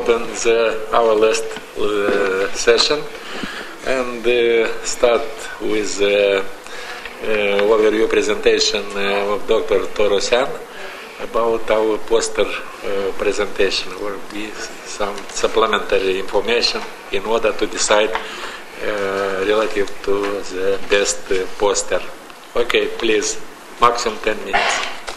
open our last session and start with overview presentation of Dr. Torossian about our poster presentation. There will be some supplementary information in order to decide relative to the best poster. Okay, please, maximum 10 minutes.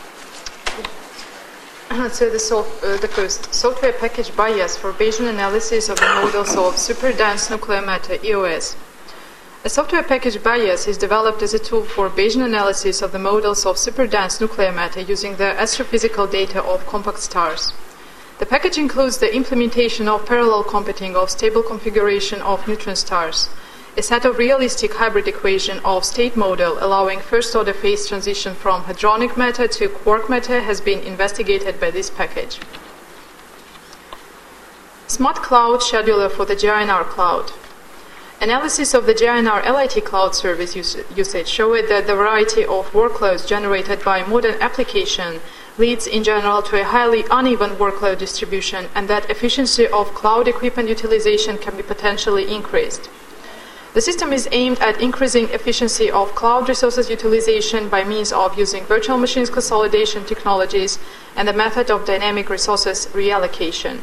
So the first, software package bias for Bayesian analysis of the models of superdense nuclear matter, EOS. A software package bias is developed as a tool for Bayesian analysis of the models of superdense nuclear matter using the astrophysical data of compact stars. The package includes the implementation of parallel computing of stable configuration of neutron stars, a set of realistic hybrid equation of state model allowing first-order phase transition from hadronic matter to quark matter has been investigated by this package. Smart Cloud Scheduler for the GINR Cloud. Analysis of the GINR LIT cloud service usage showed that the variety of workloads generated by modern application leads in general to a highly uneven workload distribution and that efficiency of cloud equipment utilization can be potentially increased. The system is aimed at increasing efficiency of cloud resources utilization by means of using virtual machines consolidation technologies and the method of dynamic resources reallocation.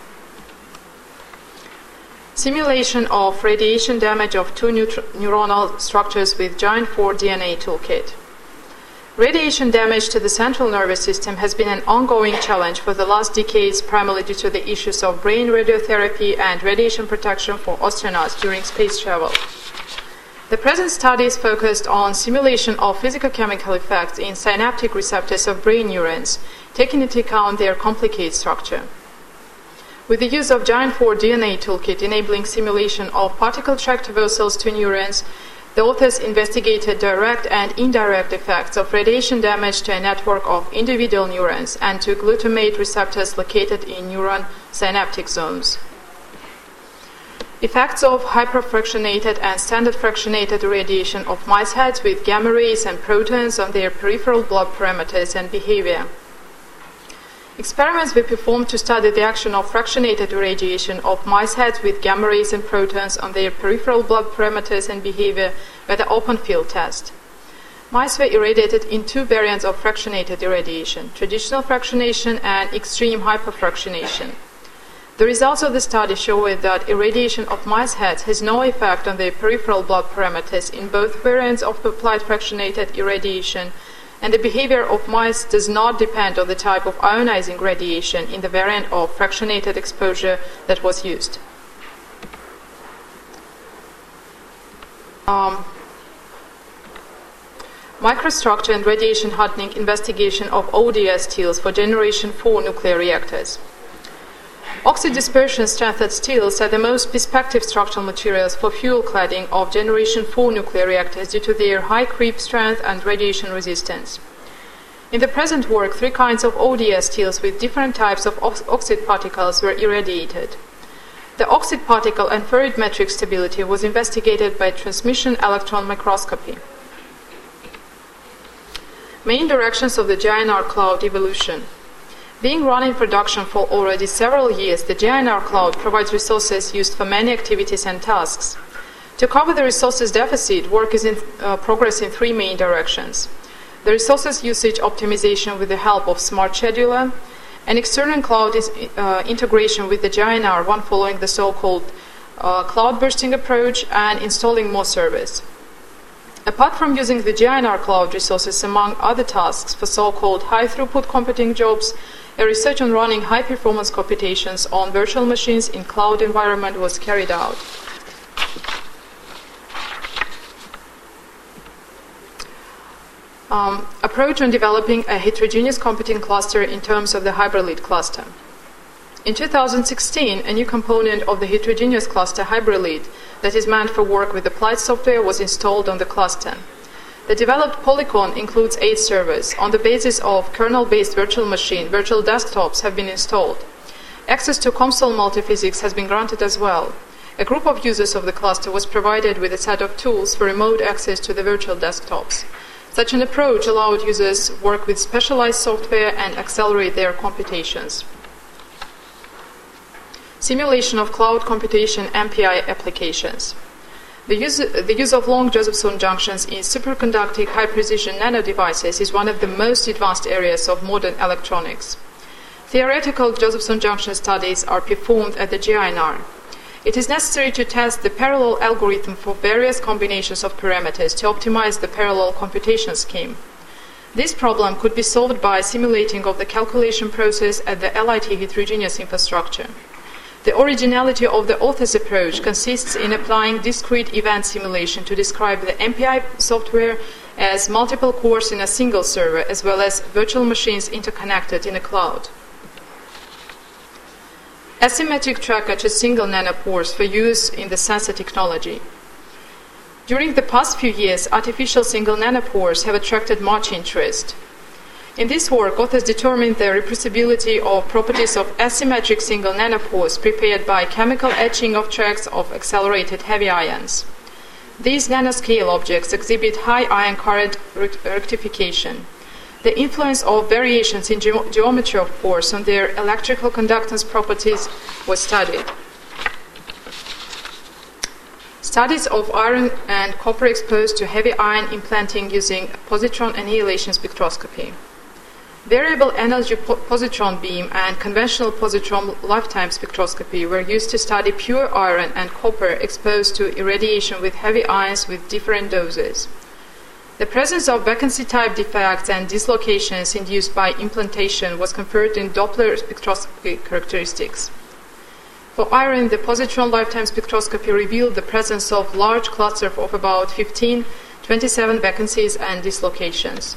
Simulation of radiation damage of two neuronal structures with GINT4 DNA toolkit. Radiation damage to the central nervous system has been an ongoing challenge for the last decades, primarily due to the issues of brain radiotherapy and radiation protection for astronauts during space travel. The present studies focused on simulation of physicochemical effects in synaptic receptors of brain neurons, taking into account their complicated structure. With the use of GINT4 DNA toolkit enabling simulation of particle track traversals to neurons, the authors investigated direct and indirect effects of radiation damage to a network of individual neurons and to glutamate receptors located in neuron synaptic zones. Effects of hyperfractionated and standard fractionated irradiation of mice heads with gamma rays and protons on their peripheral blood parameters and behavior. Experiments were performed to study the action of fractionated irradiation of mice heads with gamma rays and protons on their peripheral blood parameters and behavior by the open field test. Mice were irradiated in two variants of fractionated irradiation, traditional fractionation and extreme hyperfractionation. The results of the study showed that irradiation of mice heads has no effect on their peripheral blood parameters in both variants of applied fractionated irradiation, and the behavior of mice does not depend on the type of ionizing radiation in the variant of fractionated exposure that was used. Microstructure and radiation hardening investigation of ODS steels for Generation 4 nuclear reactors. Oxidispersion strengthened steels are the most prospective structural materials for fuel cladding of Generation 4 nuclear reactors due to their high creep strength and radiation resistance. In the present work, three kinds of ODS steels with different types of oxide particles were irradiated. The oxide particle and ferrometric stability was investigated by transmission electron microscopy. Main directions of the GINR cloud evolution. Being run in production for already several years, the GINR cloud provides resources used for many activities and tasks. To cover the resources deficit, work is in progress in three main directions. The resources usage optimization with the help of Smart Scheduler, an external cloud integration with the GINR, one following the so-called cloud bursting approach, and installing more servers. Apart from using the GINR cloud resources among other tasks for so-called high-throughput computing jobs, a research on running high-performance computations on virtual machines in cloud environment was carried out. Approach on developing a heterogeneous computing cluster in terms of the HybriLead cluster. In 2016, a new component of the heterogeneous cluster, HybriLead, that is meant for work with applied software, was installed on the cluster. The developed Polycon includes 8 servers. On the basis of kernel-based virtual machine, virtual desktops have been installed. Access to COMSOL multiphysics has been granted as well. A group of users of the cluster was provided with a set of tools for remote access to the virtual desktops. Such an approach allowed users to work with specialized software and accelerate their computations. Simulation of cloud computation MPI applications. The use of long Josephson junctions in superconducting high-precision nanodevices is one of the most advanced areas of modern electronics. Theoretical Josephson junction studies are performed at the JNR. It is necessary to test the parallel algorithm for various combinations of parameters to optimize the parallel computation scheme. This problem could be solved by simulating of the calculation process at the LIT heterogeneous infrastructure. The originality of the author's approach consists in applying discrete event simulation to describe the MPI software as multiple cores in a single server, as well as virtual machines interconnected in a cloud. Asymmetric tracker to single nanopores for use in the sensor technology. During the past few years, artificial single nanopores have attracted much interest. In this work, authors determined the reproducibility of properties of asymmetric single nanopores prepared by chemical etching of tracks of accelerated heavy ions. These nanoscale objects exhibit high ion current rectification. The influence of variations in geometry of pores on their electrical conductance properties was studied. Studies of iron and copper exposed to heavy ion implanting using positron annihilation spectroscopy. Variable energy positron beam and conventional positron lifetime spectroscopy were used to study pure iron and copper exposed to irradiation with heavy ions with different doses. The presence of vacancy-type defects and dislocations induced by implantation was confirmed in Doppler spectroscopy characteristics. For iron, the positron lifetime spectroscopy revealed the presence of large clusters of about 27 vacancies and dislocations.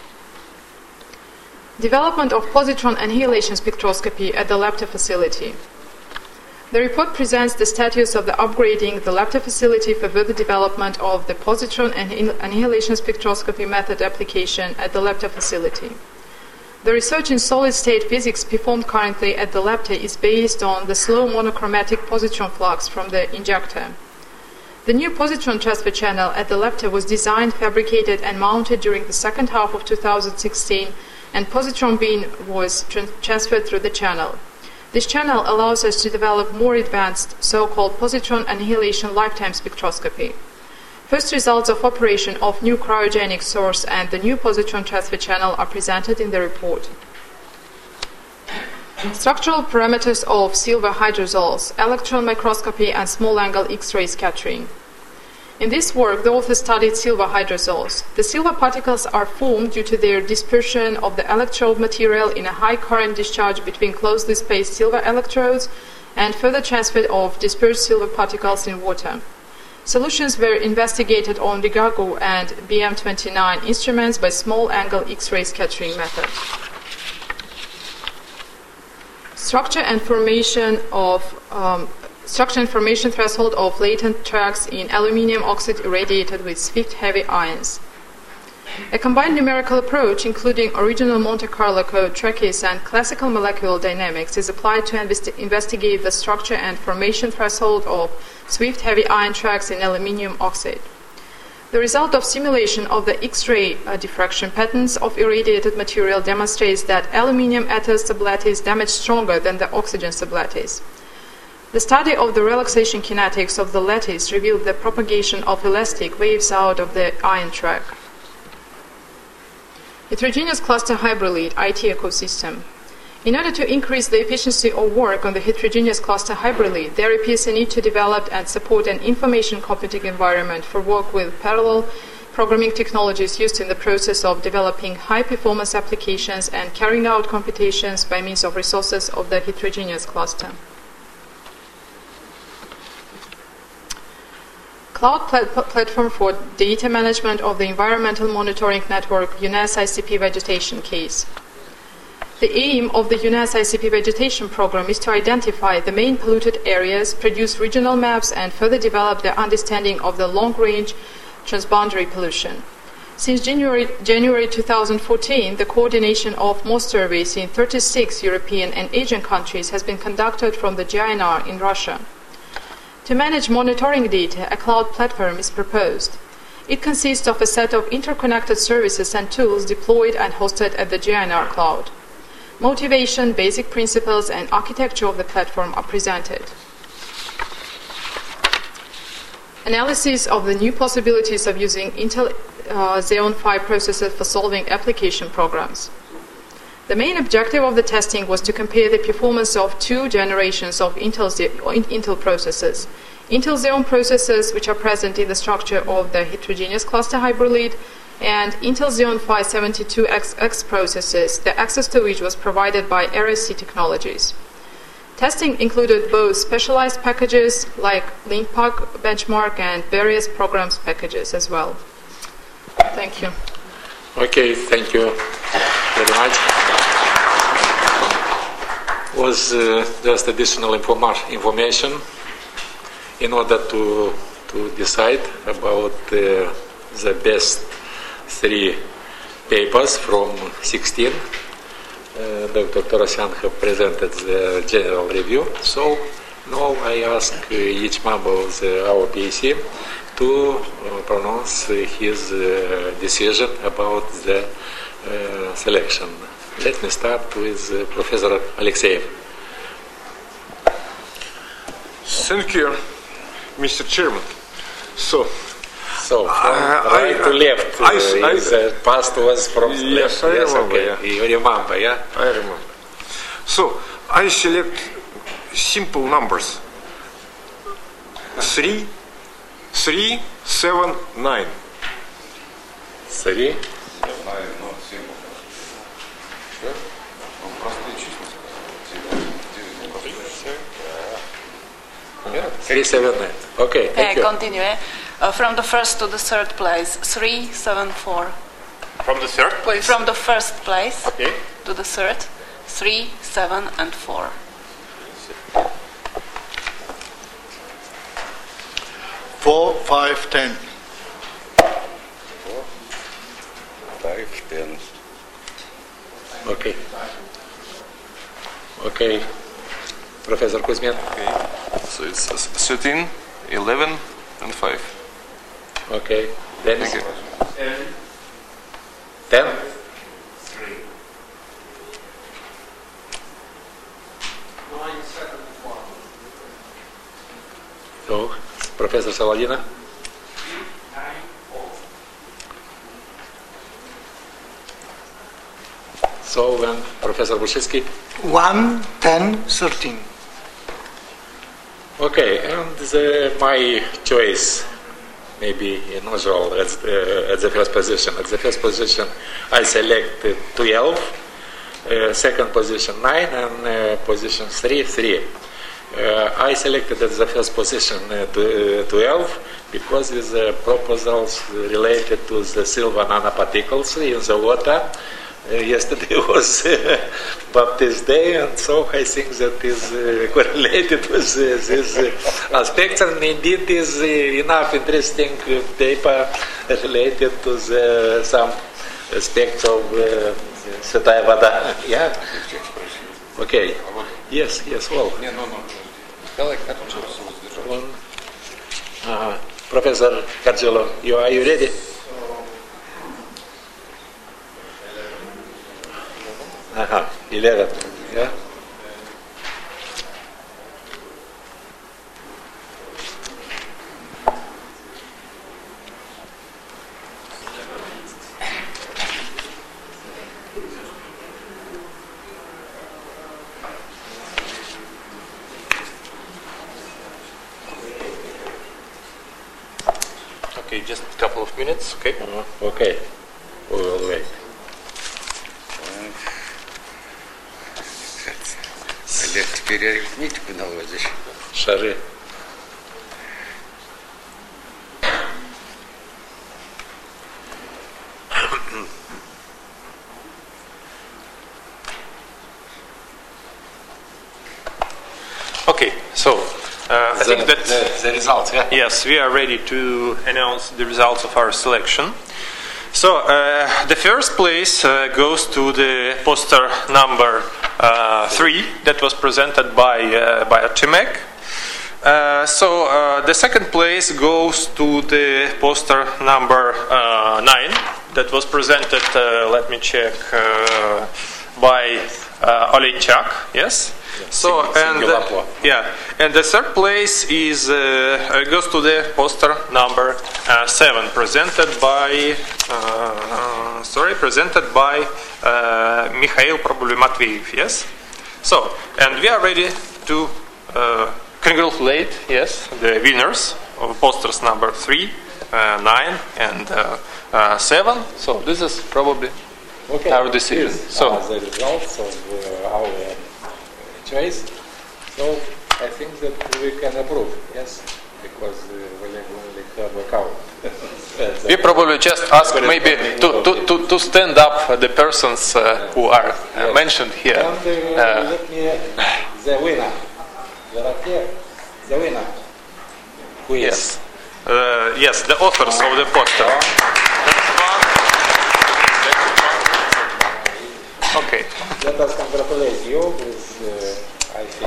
Development of positron annihilation spectroscopy at the LAPTA facility. The report presents the status of the upgrading the LAPTA facility for further development of the positron annihilation spectroscopy method application at the LAPTA facility. The research in solid-state physics performed currently at the LAPTA is based on the slow monochromatic positron flux from the injector. The new positron transfer channel at the LAPTA was designed, fabricated, and mounted during the second half of 2016, and positron beam was transferred through the channel. This channel allows us to develop more advanced so-called positron annihilation lifetime spectroscopy. First results of operation of new cryogenic source and the new positron transfer channel are presented in the report. Structural parameters of silver hydrosols, electron microscopy, and small-angle X-ray scattering. In this work, the author studied silver hydrosols. The silver particles are formed due to their dispersion of the electrode material in a high current discharge between closely spaced silver electrodes and further transfer of dispersed silver particles in water. Solutions were investigated on Rigago and BM29 instruments by small-angle X-ray scattering method. Structure and formation threshold of latent tracks in aluminium oxide irradiated with swift heavy ions. A combined numerical approach, including original Monte Carlo code, traces, and classical molecular dynamics, is applied to investigate the structure and formation threshold of swift heavy ion tracks in aluminium oxide. The result of simulation of the X-ray diffraction patterns of irradiated material demonstrates that aluminium ethers sublattice damage stronger than the oxygen sublattice. The study of the relaxation kinetics of the lattice revealed the propagation of elastic waves out of the ion track. Heterogeneous cluster hybrid IT ecosystem. In order to increase the efficiency of work on the heterogeneous cluster hybrid, there appears a need to develop and support an information computing environment for work with parallel programming technologies used in the process of developing high-performance applications and carrying out computations by means of resources of the heterogeneous cluster. Cloud platform for data management of the environmental monitoring network UNES ICP vegetation case. The aim of the UNES ICP vegetation program is to identify the main polluted areas, produce regional maps, and further develop the understanding of the long-range transboundary pollution. Since January 2014, the coordination of most surveys in 36 European and Asian countries has been conducted from the JNR in Russia. To manage monitoring data, a cloud platform is proposed. It consists of a set of interconnected services and tools deployed and hosted at the JNR cloud. motivation, basic principles, and architecture of the platform are presented. Analysis of the new possibilities of using Intel Xeon Phi processor for solving application programs. The main objective of the testing was to compare the performance of two generations of Intel processors. Intel Xeon processors, which are present in the structure of the heterogeneous cluster hyperlead, and Intel Xeon Phi 72X processors, the access to which was provided by RSC Technologies. Testing included both specialized packages like LinkPark benchmark and various programs packages as well. Thank you. Okay, thank you very much. Was just additional information in order to decide about the best 3 papers from 16. Dr. Torosyan have presented the general review. So now I ask each member of our PAC to pronounce his decision about the selection. Let me start with Professor Alexeyev. Thank you, Mr. Chairman. So from right to left, past was from yes, left. I remember, okay. yeah. You remember, yeah? I remember. So I select simple numbers. 3, 7, 9. 3. 3, 7, 9. Okay, thank you. Continue. From the first to the third place, 3, 7, 4. From the third place? From the first place Okay. to the third, 3, 7, and 4. 4, 5, 10. 4, 5, 10. Okay. Okay. Professor Kuzmin. Okay. So it's 13, 11, and 5. Okay. Dennis. Thank you. 10. 3. 9, 7, 1. So, Professor Saladina. 3, 9, 4. So, then Professor Bushitsky. 1, 10, 13. Okay, and my choice maybe unusual at the first position. At the first position, I select 12, second position 9, and position 3. I selected at the first position 12 because with the proposals related to the silver nanoparticles in the water. Yesterday was Baptist Day, and so I think that is correlated with these aspects, and indeed is enough interesting paper related to some aspects of Святая Вода. Yeah. Okay. Yes. Well. Professor Cargillo, are you ready? Aha, 11. Yeah. Okay, just a couple of minutes, okay? Okay, we will wait. Олег, теперь арифметику наводишь. Шары. Okay, so I think that the results, yeah? yes, we are ready to announce the results of our selection. So the first place goes to the poster number 3 that was presented by Artemek. So the second place goes to the poster number 9 that was presented, let me check, by Olejchak. Yes. So singular point. and the third place is goes to the poster number 7, presented by Mikhail Problem-Matveyev. Yes. So, and we are ready to congratulate the winners of posters number 3, 9, and 7. So this is probably our decision. So the results of our choice. So I think that we can approve. Yes, because we only have a count. We probably just ask maybe to stand up the persons who are mentioned here. And let me the winner. The winner. Who is? Yes, the authors of the poster. Okay. Let us congratulate you with, I think.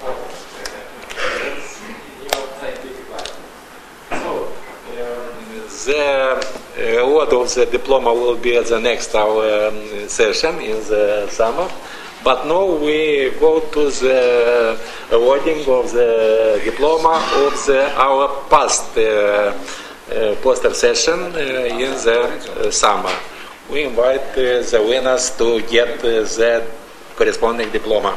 The award of the diploma will be at the next our session in the summer. But now we go to the awarding of the diploma of our past poster session in the summer. We invite the winners to get the corresponding diploma.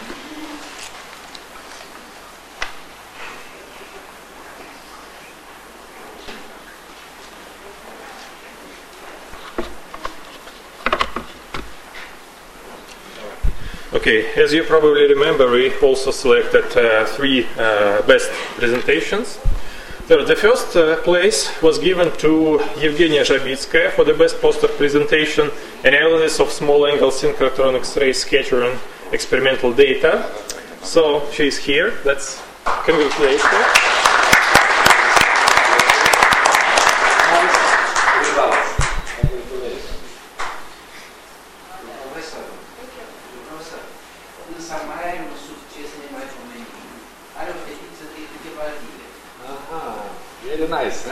Okay, as you probably remember, we also selected 3 best presentations. So the first place was given to Evgenia Zhabitskaya for the best poster presentation, analysis of small angle synchrotron X-ray scattering experimental data. So she's here. Let's congratulate her. Very nice.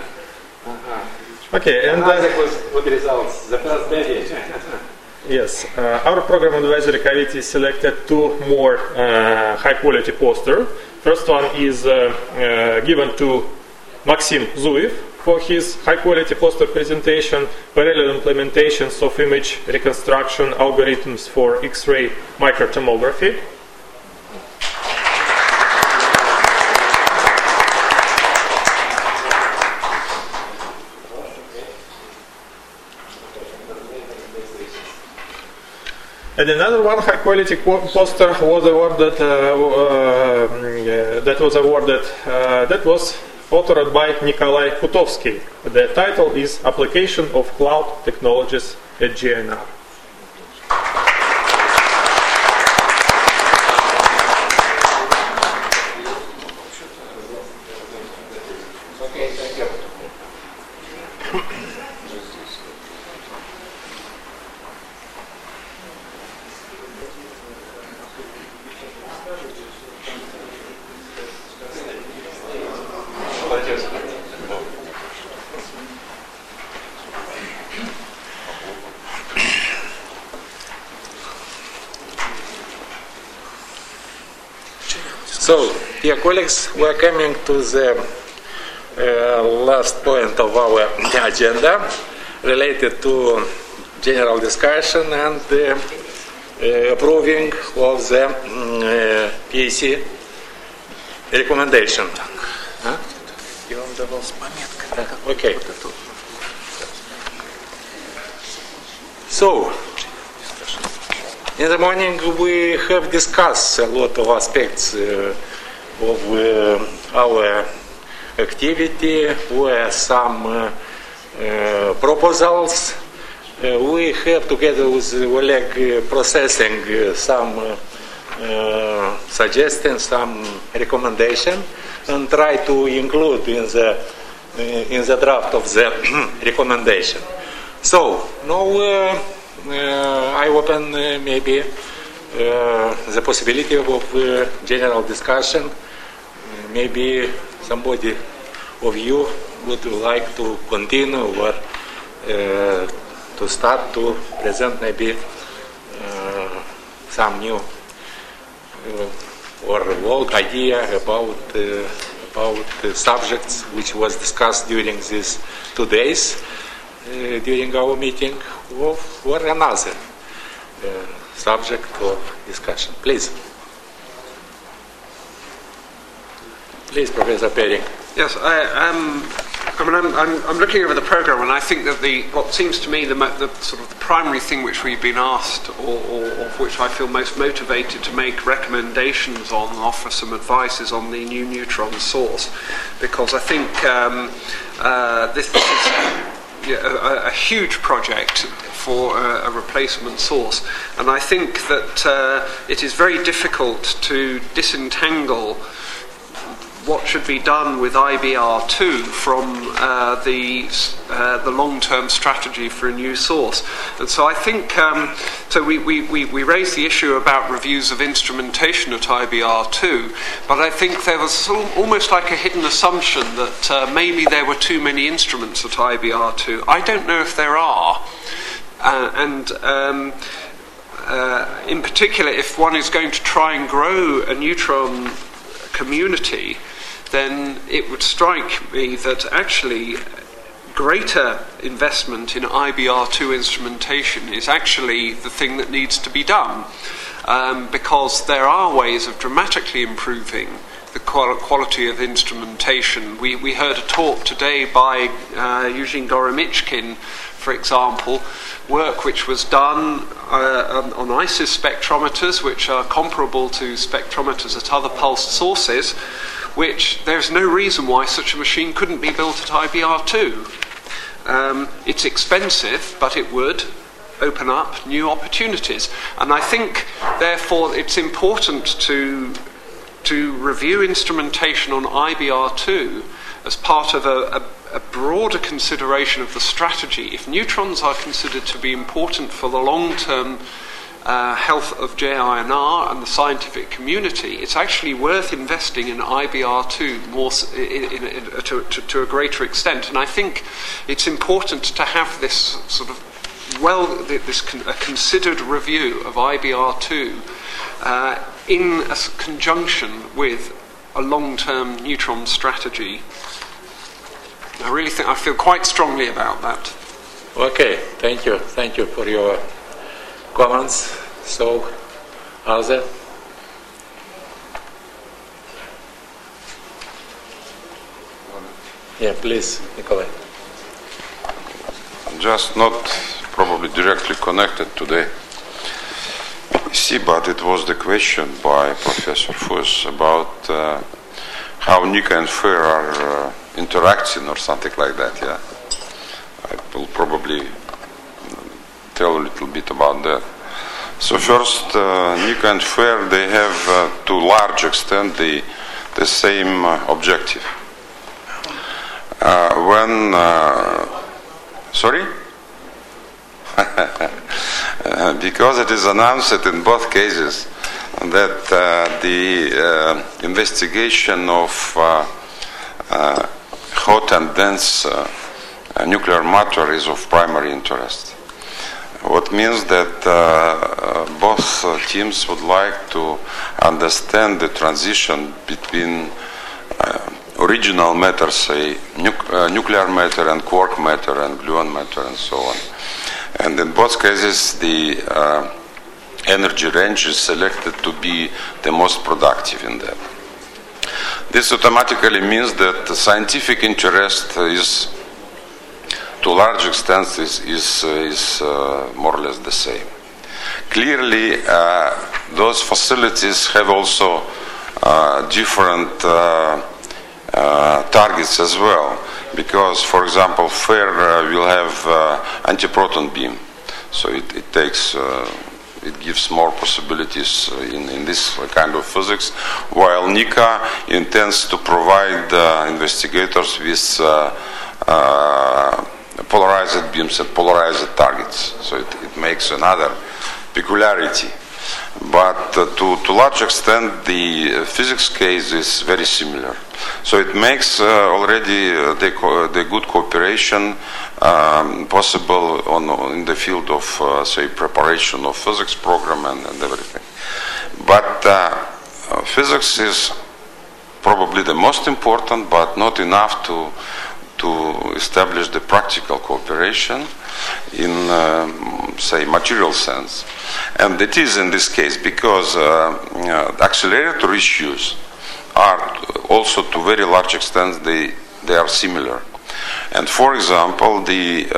Okay, and good results. The first baby. yes, our program advisory committee selected 2 more high-quality posters. First one is given to Maxim Zuev for his high-quality poster presentation, parallel implementations of image reconstruction algorithms for X-ray microtomography. And another one high-quality poster was awarded. That was authored by Nikolai Kutovsky. The title is "Application of Cloud Technologies at GNR." Okay, thank you. So, dear colleagues, we are coming to the last point of our agenda related to general discussion and approving of the PAC recommendation. Okay. So, in the morning we have discussed a lot of aspects of our activity, where some proposals we have together with Oleg processing some suggestions, some recommendation, and try to include in the draft of the recommendation. So now I open maybe the possibility of general discussion. Maybe somebody of you would like to continue or to start to present maybe some new or old idea about subjects which was discussed during these 2 days during our meeting, or another subject of discussion. Please, Professor Pering. Yes, I'm looking over the program, and I think that what seems to me the sort of the primary thing which we've been asked, or of which I feel most motivated to make recommendations on, offer some advice, is on the new neutron source, because I think this is a huge project for a replacement source, and I think that it is very difficult to disentangle what should be done with IBR2 from the long-term strategy for a new source. And so I think, so we raised the issue about reviews of instrumentation at IBR2, but I think there was almost like a hidden assumption that maybe there were too many instruments at IBR2. I don't know if there are. In particular, if one is going to try and grow a neutron community, then it would strike me that actually greater investment in IBR2 instrumentation is actually the thing that needs to be done, because there are ways of dramatically improving the quality of instrumentation. We heard a talk today by Eugene Goromichkin, for example, work which was done on ISIS spectrometers, which are comparable to spectrometers at other pulsed sources, which there's no reason why such a machine couldn't be built at IBR2. It's expensive, but it would open up new opportunities. And I think, therefore, it's important to review instrumentation on IBR2 as part of a broader consideration of the strategy. If neutrons are considered to be important for the long-term health of JINR and the scientific community, it's actually worth investing in IBR2 more to a greater extent. And I think it's important to have this sort of a considered review of IBR2 in conjunction with a long-term neutron strategy. I feel quite strongly about that. Okay, thank you for your comments. So, other? Yeah, please, Nikolai. Just not probably directly connected to the PC, but it was the question by Professor Fuss about how Nika and FAIR are interacting or something like that. Yeah, I will probably tell a little bit about that. So first, Nika and FAIR, they have to a large extent the same objective. Because it is announced in both cases that the investigation of hot and dense nuclear matter is of primary interest. What means that both teams would like to understand the transition between original matter, say nuclear matter and quark matter and gluon matter and so on. And in both cases, the energy range is selected to be the most productive in that. This automatically means that the scientific interest is, to a large extent, is more or less the same. Clearly, those facilities have also different targets as well, because, for example, FAIR will have anti-proton beam, so it takes it gives more possibilities in this kind of physics, while Nika intends to provide investigators with polarized beams and polarized targets, so it makes another peculiarity. But to large extent, the physics case is very similar. So it makes already the good cooperation possible in the field of, say, preparation of physics program and everything. But physics is probably the most important, but not enough to establish the practical cooperation in, say, material sense. And it is in this case because accelerator issues are also to very large extent they are similar. And for example, the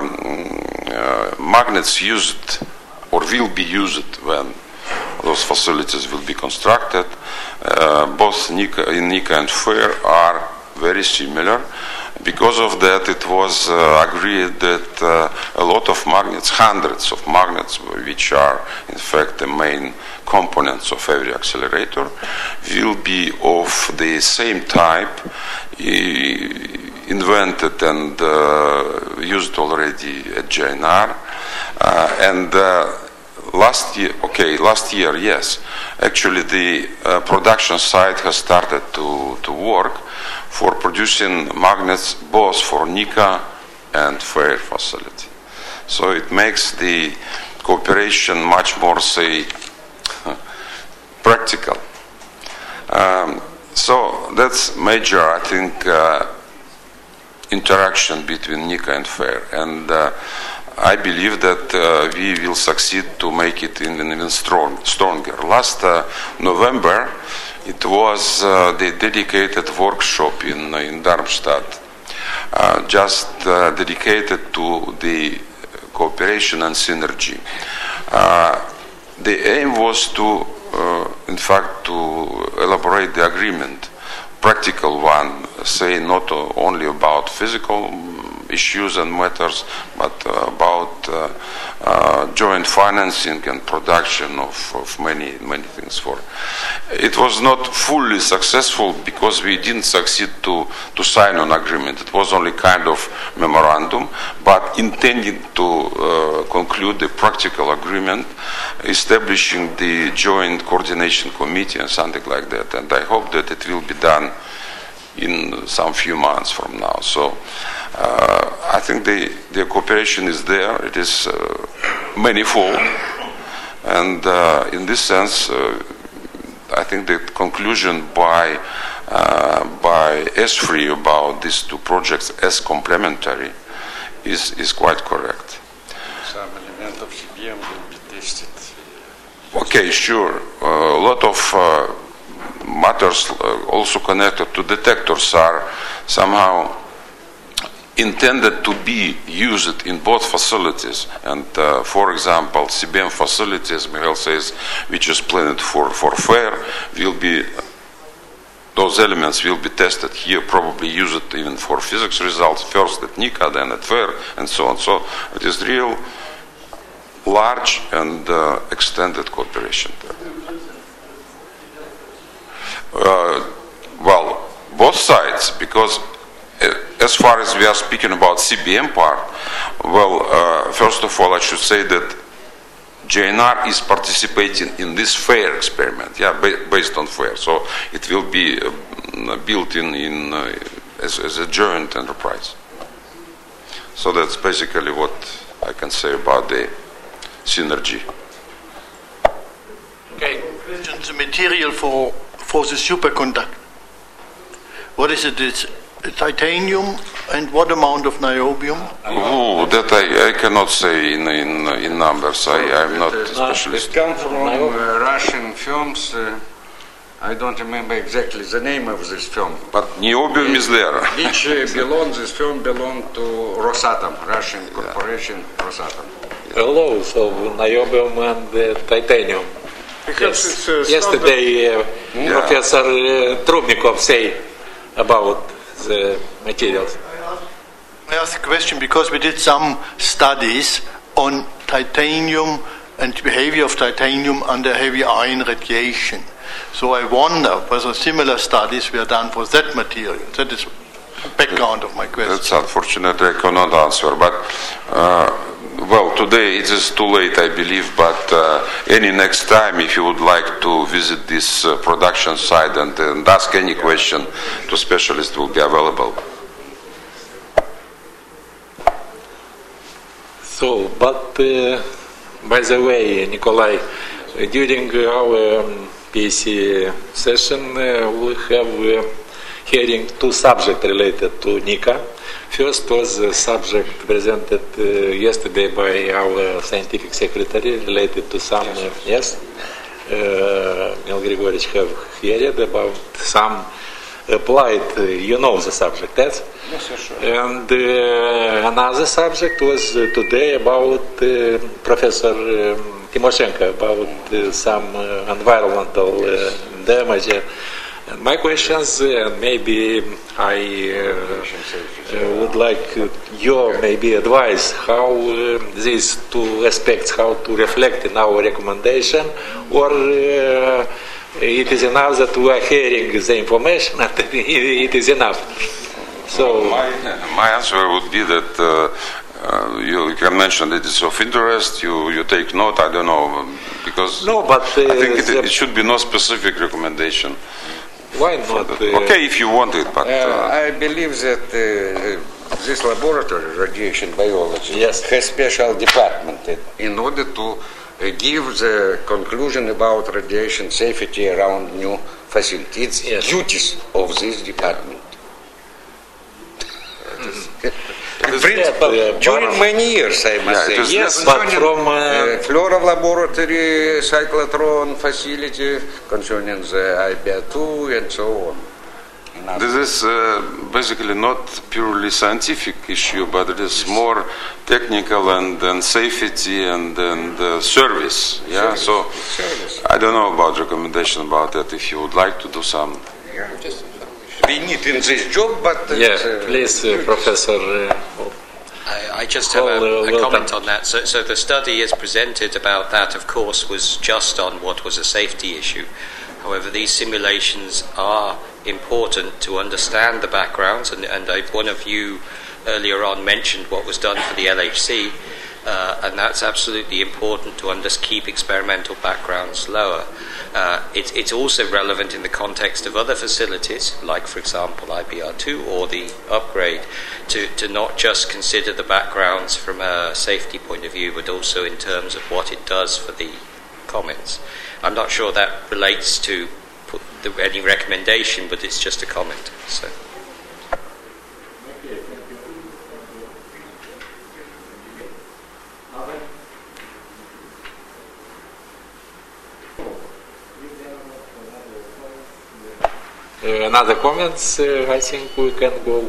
magnets used or will be used when those facilities will be constructed, both in Nika and FAIR are very similar. Because of that, it was agreed that a lot of magnets, hundreds of magnets, which are in fact the main components of every accelerator, will be of the same type, invented and used already at JNR. Last year, yes. Actually, the production site has started to work for producing magnets both for Nika and FAIR facility. So it makes the cooperation much more, say, practical. So that's major, I think, interaction between Nika and FAIR. And I believe that we will succeed to make it even stronger. Last November, it was the dedicated workshop in Darmstadt, just dedicated to the cooperation and synergy. The aim was to, in fact, to elaborate the agreement, practical one, say not only about physical issues and matters, but about joint financing and production of many things. It was not fully successful because we didn't succeed to sign an agreement. It was only kind of memorandum, but intending to conclude the practical agreement, establishing the joint coordination committee and something like that. And I hope that it will be done in some few months from now. So I think the cooperation is there. It is manifold, and in this sense, I think the conclusion by ESFRI about these two projects as complementary is quite correct. Some element of CBM will be tested. Okay, sure. A lot of matters also connected to detectors are somehow intended to be used in both facilities. And for example, CBM facilities, Mihail says, which is planned for FAIR, will be, those elements will be tested here, probably used even for physics results, first at Nika, then at FAIR, and so on. So it is real large and extended cooperation there. Well, both sides, because as far as we are speaking about CBM part, well, first of all, I should say that JNR is participating in this FAIR experiment, based on FAIR. So it will be built in as a joint enterprise. So that's basically what I can say about the synergy. Okay. The material for the superconductor. What is it? It's titanium and what amount of niobium? Oh, that I cannot say in numbers. I'm not a specialist. It comes from Russian films. I don't remember exactly the name of this film. But niobium is there. Which this film belonged to Rosatom, Russian corporation Rosatom. Loads of niobium and titanium. Because yes. Yesterday, Professor Trubnikov said about the materials. I ask a question because we did some studies on titanium and behavior of titanium under heavy ion radiation. So I wonder whether similar studies were done for that material. That is the background of my question. That's unfortunate. I cannot answer. But well, today it is too late, I believe. But any next time, if you would like to visit this production site and ask any question, to specialists will be available. So, but by the way, Nikolai, During our PhD session, we have hearing two subjects related to Nika. First was a subject presented yesterday by our scientific secretary related to some, Mil Grigorich have heard about some applied, the subject, yes? Yes, sure. And another subject was today about Professor Timoshenko, about some environmental damage. And my questions, maybe I would like your maybe advice how these two aspects, how to reflect in our recommendation, or it is enough that we are hearing the information and it is enough. So my answer would be that you can mention that it's of interest. You take note. I don't know because I think it should be no specific recommendation. Why not? Okay, if you want it, but I believe that this laboratory, radiation biology, has special department in order to give the conclusion about radiation safety around new facilities. It's duties of this department. In principle, during many years, I must say. Yes, but from Flora laboratory, cyclotron facility, concerning the IBA2 and so on. This is basically not purely scientific issue, but it is more technical and safety and service. Yeah, so I don't know about recommendation about that. If you would like to do some. We need in this job, but please, Professor. I just have a comment on that. So the study as presented about that, of course, was just on what was a safety issue. However, these simulations are important to understand the backgrounds, and one of you earlier on mentioned what was done for the LHC, and that's absolutely important to keep experimental backgrounds lower. It's also relevant in the context of other facilities, like, for example, IBR2 or the upgrade, to not just consider the backgrounds from a safety point of view, but also in terms of what it does for the comments. I'm not sure that relates to any recommendation, but it's just a comment. So. Another comments? I think we can go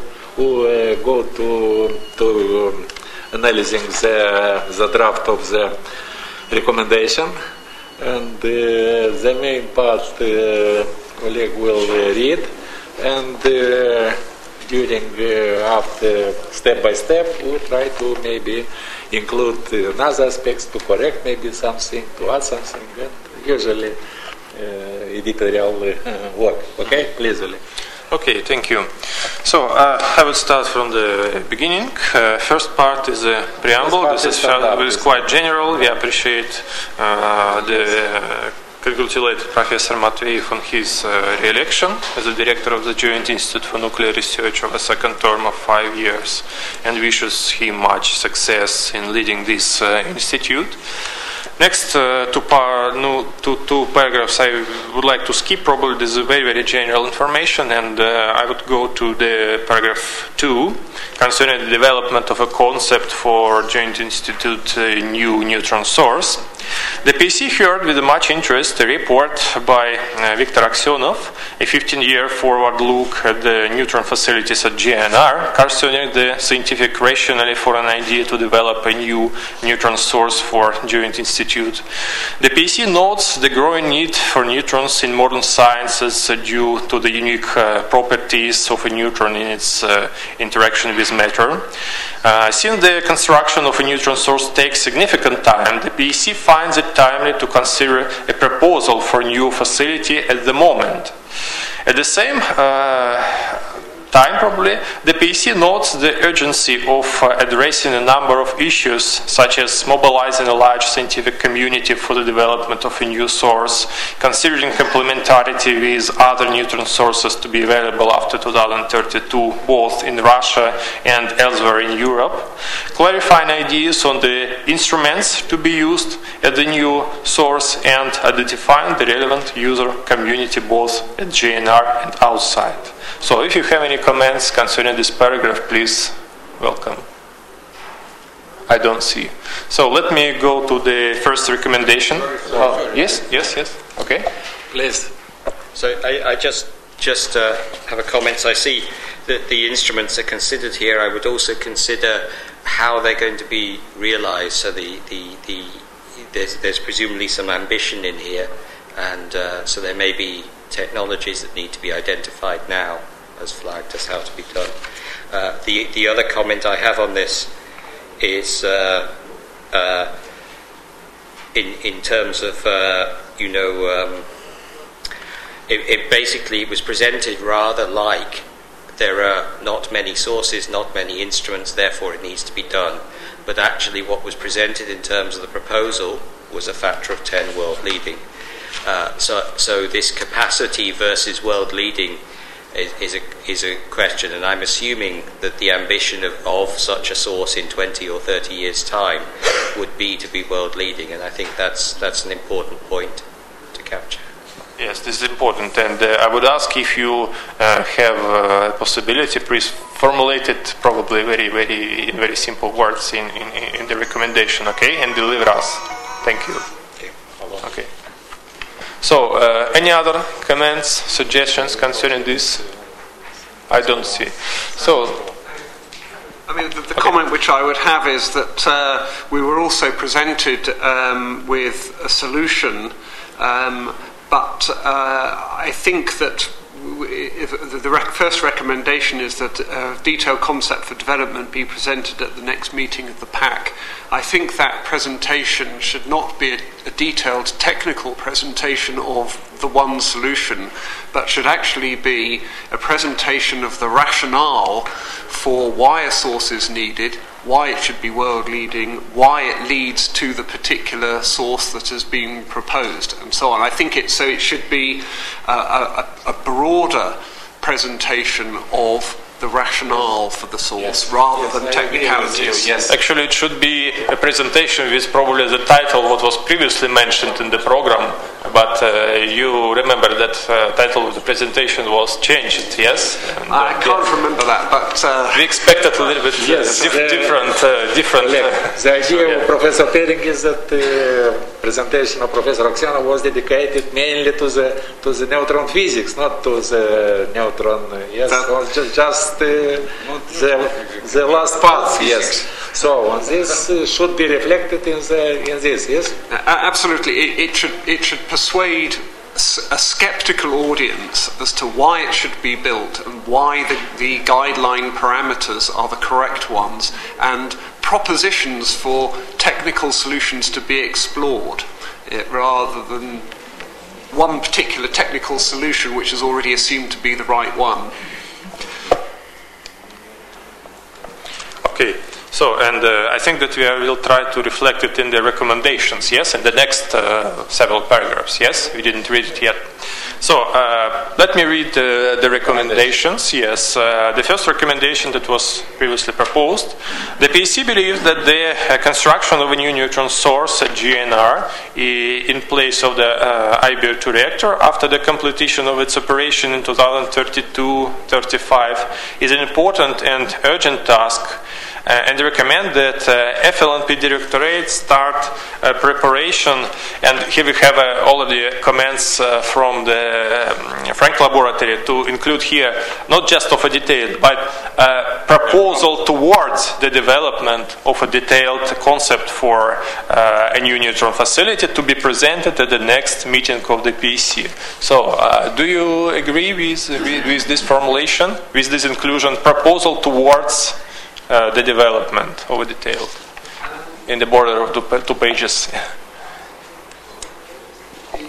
to analyzing the draft of the recommendation, and the main part Oleg will read, and during after step by step we'll try to maybe include another aspects to correct maybe something, to add something, and usually editorial work. Okay, please, Oleg. Okay, thank you. So I will start from the beginning. First part is a preamble. This is quite general. We appreciate congratulate Professor Matveyev on his re-election as the director of the Joint Institute for Nuclear Research of a second term of 5 years, and wishes him much success in leading this institute. Next, two paragraphs I would like to skip. Probably this is very, very general information, and I would go to the paragraph 2 concerning the development of a concept for Joint Institute new neutron source. The PC heard with much interest a report by Viktor Aksionov, a 15-year forward look at the neutron facilities at GNR, concerning the scientific rationale for an idea to develop a new neutron source for Joint Institute. The PC notes the growing need for neutrons in modern sciences due to the unique properties of a neutron in its interaction with matter. Since the construction of a neutron source takes significant time, the PC finds it timely to consider a proposal for a new facility at the moment. At the same time probably, the PEC notes the urgency of addressing a number of issues such as mobilizing a large scientific community for the development of a new source, considering complementarity with other neutron sources to be available after 2032, both in Russia and elsewhere in Europe, clarifying ideas on the instruments to be used at the new source, and identifying the relevant user community both at GNR and outside. So if you have any comments concerning this paragraph, please welcome. I don't see. So let me go to the first recommendation. Yes. Okay. Please. So I just have a comment. I see that the instruments are considered here. I would also consider how they're going to be realized. So there's presumably some ambition in here, and so there may be technologies that need to be identified now as flagged as how to be done. The other comment I have on this is in terms of it basically was presented rather like there are not many sources, not many instruments, therefore it needs to be done. But actually what was presented in terms of the proposal was a factor of 10 world leading. So this capacity versus world leading is a question, and I'm assuming that the ambition of such a source in 20 or 30 years' time would be to be world leading, and I think that's an important point to capture. Yes, this is important, and I would ask if you have a possibility, please formulate it probably in very simple words in the recommendation, okay, and deliver us. Thank you. Okay. So, any other comments, suggestions concerning this? I don't see. So, I mean, the comment which I would have is that we were also presented with a solution, but I think that the first recommendation is that a detailed concept for development be presented at the next meeting of the PAC. I think that presentation should not be a detailed technical presentation of the one solution, but should actually be a presentation of the rationale for why a source is needed, why it should be world leading, why it leads to the particular source that has been proposed, and so on. I think it should be a broader presentation of the rationale for the source, rather than technicalities. Yes, actually it should be a presentation with probably the title what was previously mentioned in the program, but you remember that title of the presentation was changed, yes? And, I can't remember that, but we expected a little bit different. The idea of Professor Pering is that the presentation of Professor Oksana was dedicated mainly to the neutron physics, not to the neutron. Yes, just the last part. Yes. So this should be reflected in this. Yes. Absolutely. It should persuade a skeptical audience as to why it should be built and why the guideline parameters are the correct ones, and propositions for technical solutions to be explored, rather than one particular technical solution which is already assumed to be the right one. Okay. So, and I think that we will try to reflect it in the recommendations, yes, in the next several paragraphs, yes? We didn't read it yet. So, let me read the recommendations, yes. The first recommendation that was previously proposed. The PEC believes that the construction of a new neutron source at GNR in place of the IBR-2 reactor after the completion of its operation in 2032-35 is an important and urgent task, and recommend that FLNP Directorate start preparation, and here we have all of the comments from the Frank Laboratory to include here not just of a detailed but proposal towards the development of a detailed concept for a new neutron facility to be presented at the next meeting of the PEC. So do you agree with this formulation, with this inclusion, proposal towards the development of a detail in the border of two pages?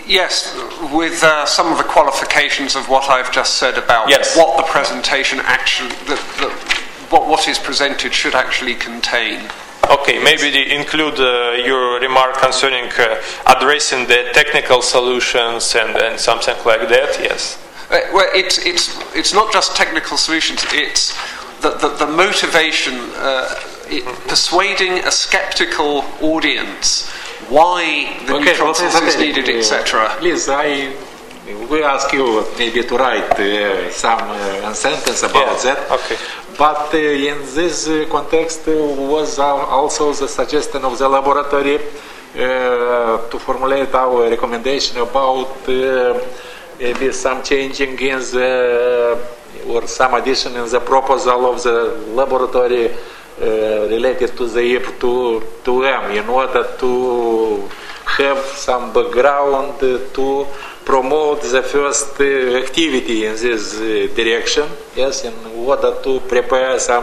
Yes, with some of the qualifications of what I've just said about what the presentation actually, what is presented should actually contain. Okay, maybe include your remark concerning addressing the technical solutions and something like that. Yes. Well, it's not just technical solutions. It's the motivation, persuading a skeptical audience why the neutron source is needed, etc. Please, we ask you maybe to write some sentence about that. Okay. But in this context was also the suggestion of the laboratory to formulate our recommendation about maybe some changing in the or some addition in the proposal of the laboratory related to the IP2M in order to have some background to promote the first activity in this direction, yes, in order to prepare some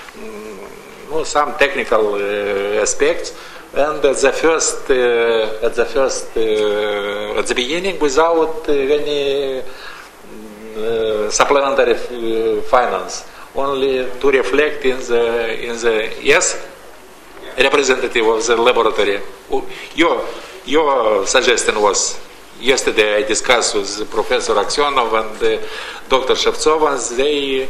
technical aspects, and at the beginning, without any supplementary finance, only to reflect in the yes, representative of the laboratory. Your suggestion was. Yesterday I discussed with Professor Aksionov and Dr. Shevtsova. They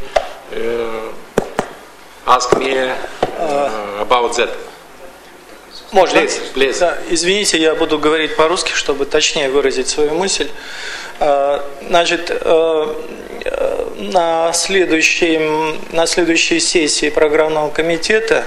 asked me about that. Можно? Please. Да, извините, я буду говорить по-русски, чтобы точнее выразить свою мысль. Значит, на следующей сессии программного комитета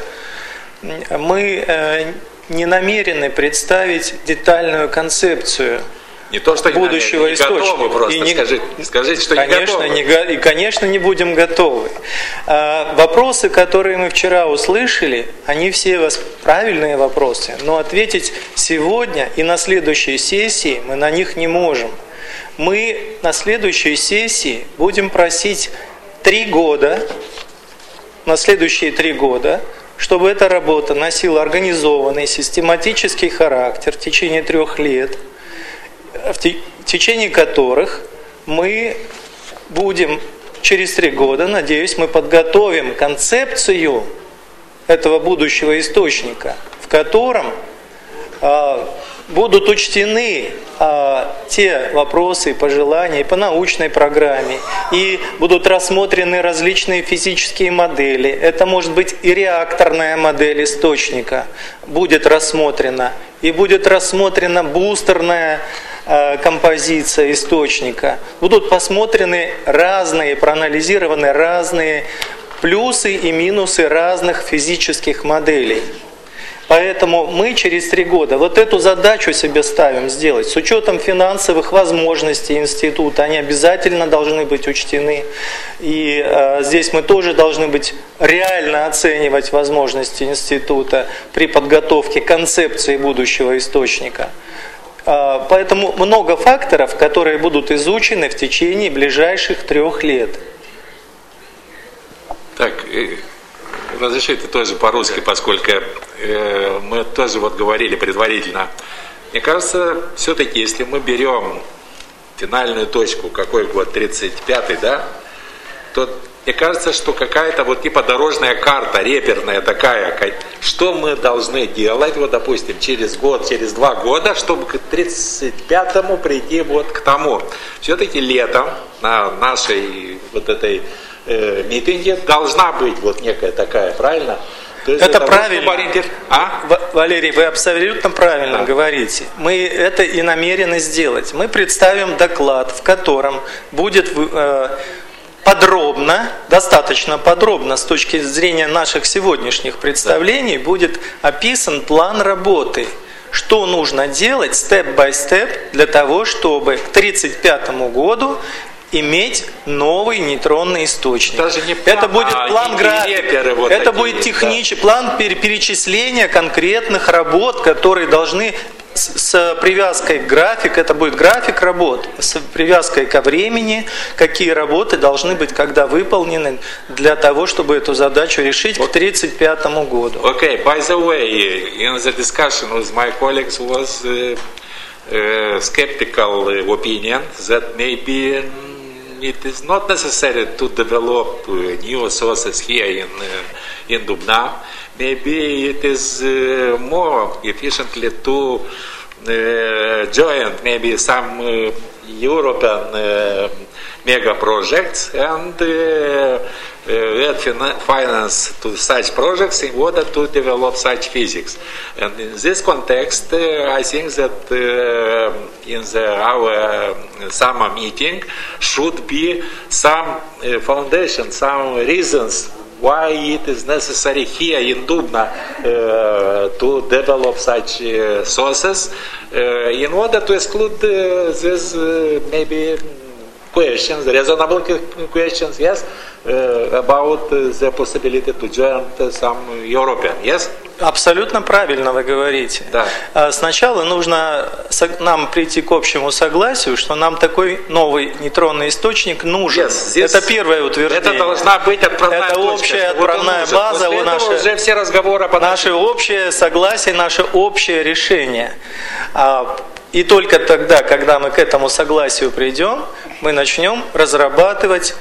мы не намерены представить детальную концепцию не то, что будущего не источника. Готовы, просто скажите, что конечно, не готовы. Конечно, не будем готовы. Вопросы, которые мы вчера услышали, они все правильные вопросы, но ответить сегодня и на следующей сессии мы на них не можем. Мы на следующей сессии будем просить 3 года, на следующие 3 года, чтобы эта работа носила организованный, систематический характер в течение 3 лет, в течение которых мы будем через 3 года, надеюсь, мы подготовим концепцию этого будущего источника, в котором будут учтены те вопросы и пожелания по научной программе, и будут рассмотрены различные физические модели. Это может быть и реакторная модель источника будет рассмотрена, и будет рассмотрена бустерная композиция источника. Будут посмотрены проанализированы разные плюсы и минусы разных физических моделей. Поэтому мы через 3 года вот эту задачу себе ставим сделать. С учетом финансовых возможностей института, они обязательно должны быть учтены. И здесь мы тоже должны быть реально оценивать возможности института при подготовке концепции будущего источника. Поэтому много факторов, которые будут изучены в течение ближайших 3 лет. Так, разрешите тоже по-русски, поскольку мы тоже вот говорили предварительно. Мне кажется, все-таки, если мы берем финальную точку, какой год, 35-й, да, то мне кажется, что какая-то вот типа дорожная карта, реперная такая, что мы должны делать, вот допустим, через год, через 2 года, чтобы к 35-му прийти вот к тому. Все-таки летом на нашей вот этой митинге должна быть вот некая такая, правильно? То есть это правильно. Валерий, вы абсолютно правильно говорите. Мы это и намерены сделать. Мы представим доклад, в котором будет подробно, достаточно подробно с точки зрения наших сегодняшних представлений, будет описан план работы. Что нужно делать степ-бай-степ для того, чтобы к 1935 году иметь новый нейтронный источник. Это будет план графика, вот это будет технический план перечисления конкретных работ, которые должны с привязкой к графику, это будет график работ, с привязкой ко времени, какие работы должны быть когда выполнены для того, чтобы эту задачу решить к 1935 году. Okay, by the way, in the discussion with my colleagues was skeptical opinion that maybe it is not necessary to develop new sources here in Dubna. Maybe it is more efficiently to join maybe some European mega projects and add finance to such projects in order to develop such physics. And in this context, I think that in our summer meeting should be some foundation, some reasons why it is necessary here in Dubna to develop such sources in order to exclude these maybe questions, reasonable questions, yes, about the possibility to join some European, yes? Абсолютно правильно вы говорите. Да. Сначала нужно нам прийти к общему согласию, что нам такой новый нейтронный источник нужен. Yes, это первое утверждение. Это должна быть отправная это точка. общая отправная база, уже все разговоры наше общее согласие, наше общее решение. И только тогда, когда мы к этому согласию придем, мы начнем разрабатывать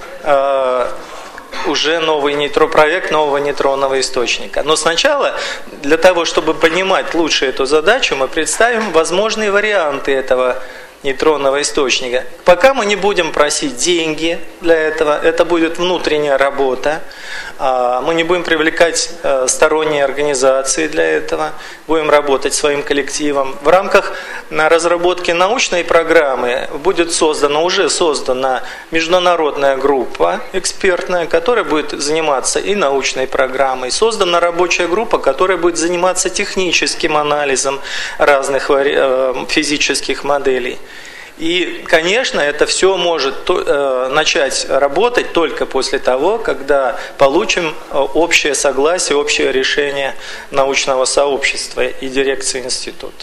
уже проект нового нейтронного источника. Но сначала, для того, чтобы понимать лучше эту задачу, мы представим возможные варианты этого нейтронного источника. Пока мы не будем просить деньги для этого, это будет внутренняя работа, мы не будем привлекать сторонние организации для этого, будем работать своим коллективом. В рамках разработки научной программы уже создана международная группа экспертная, которая будет заниматься и научной программой. Создана рабочая группа, которая будет заниматься техническим анализом разных физических моделей. И, конечно, это все может начать работать только после того, когда получим общее согласие, общее решение научного сообщества и дирекции института.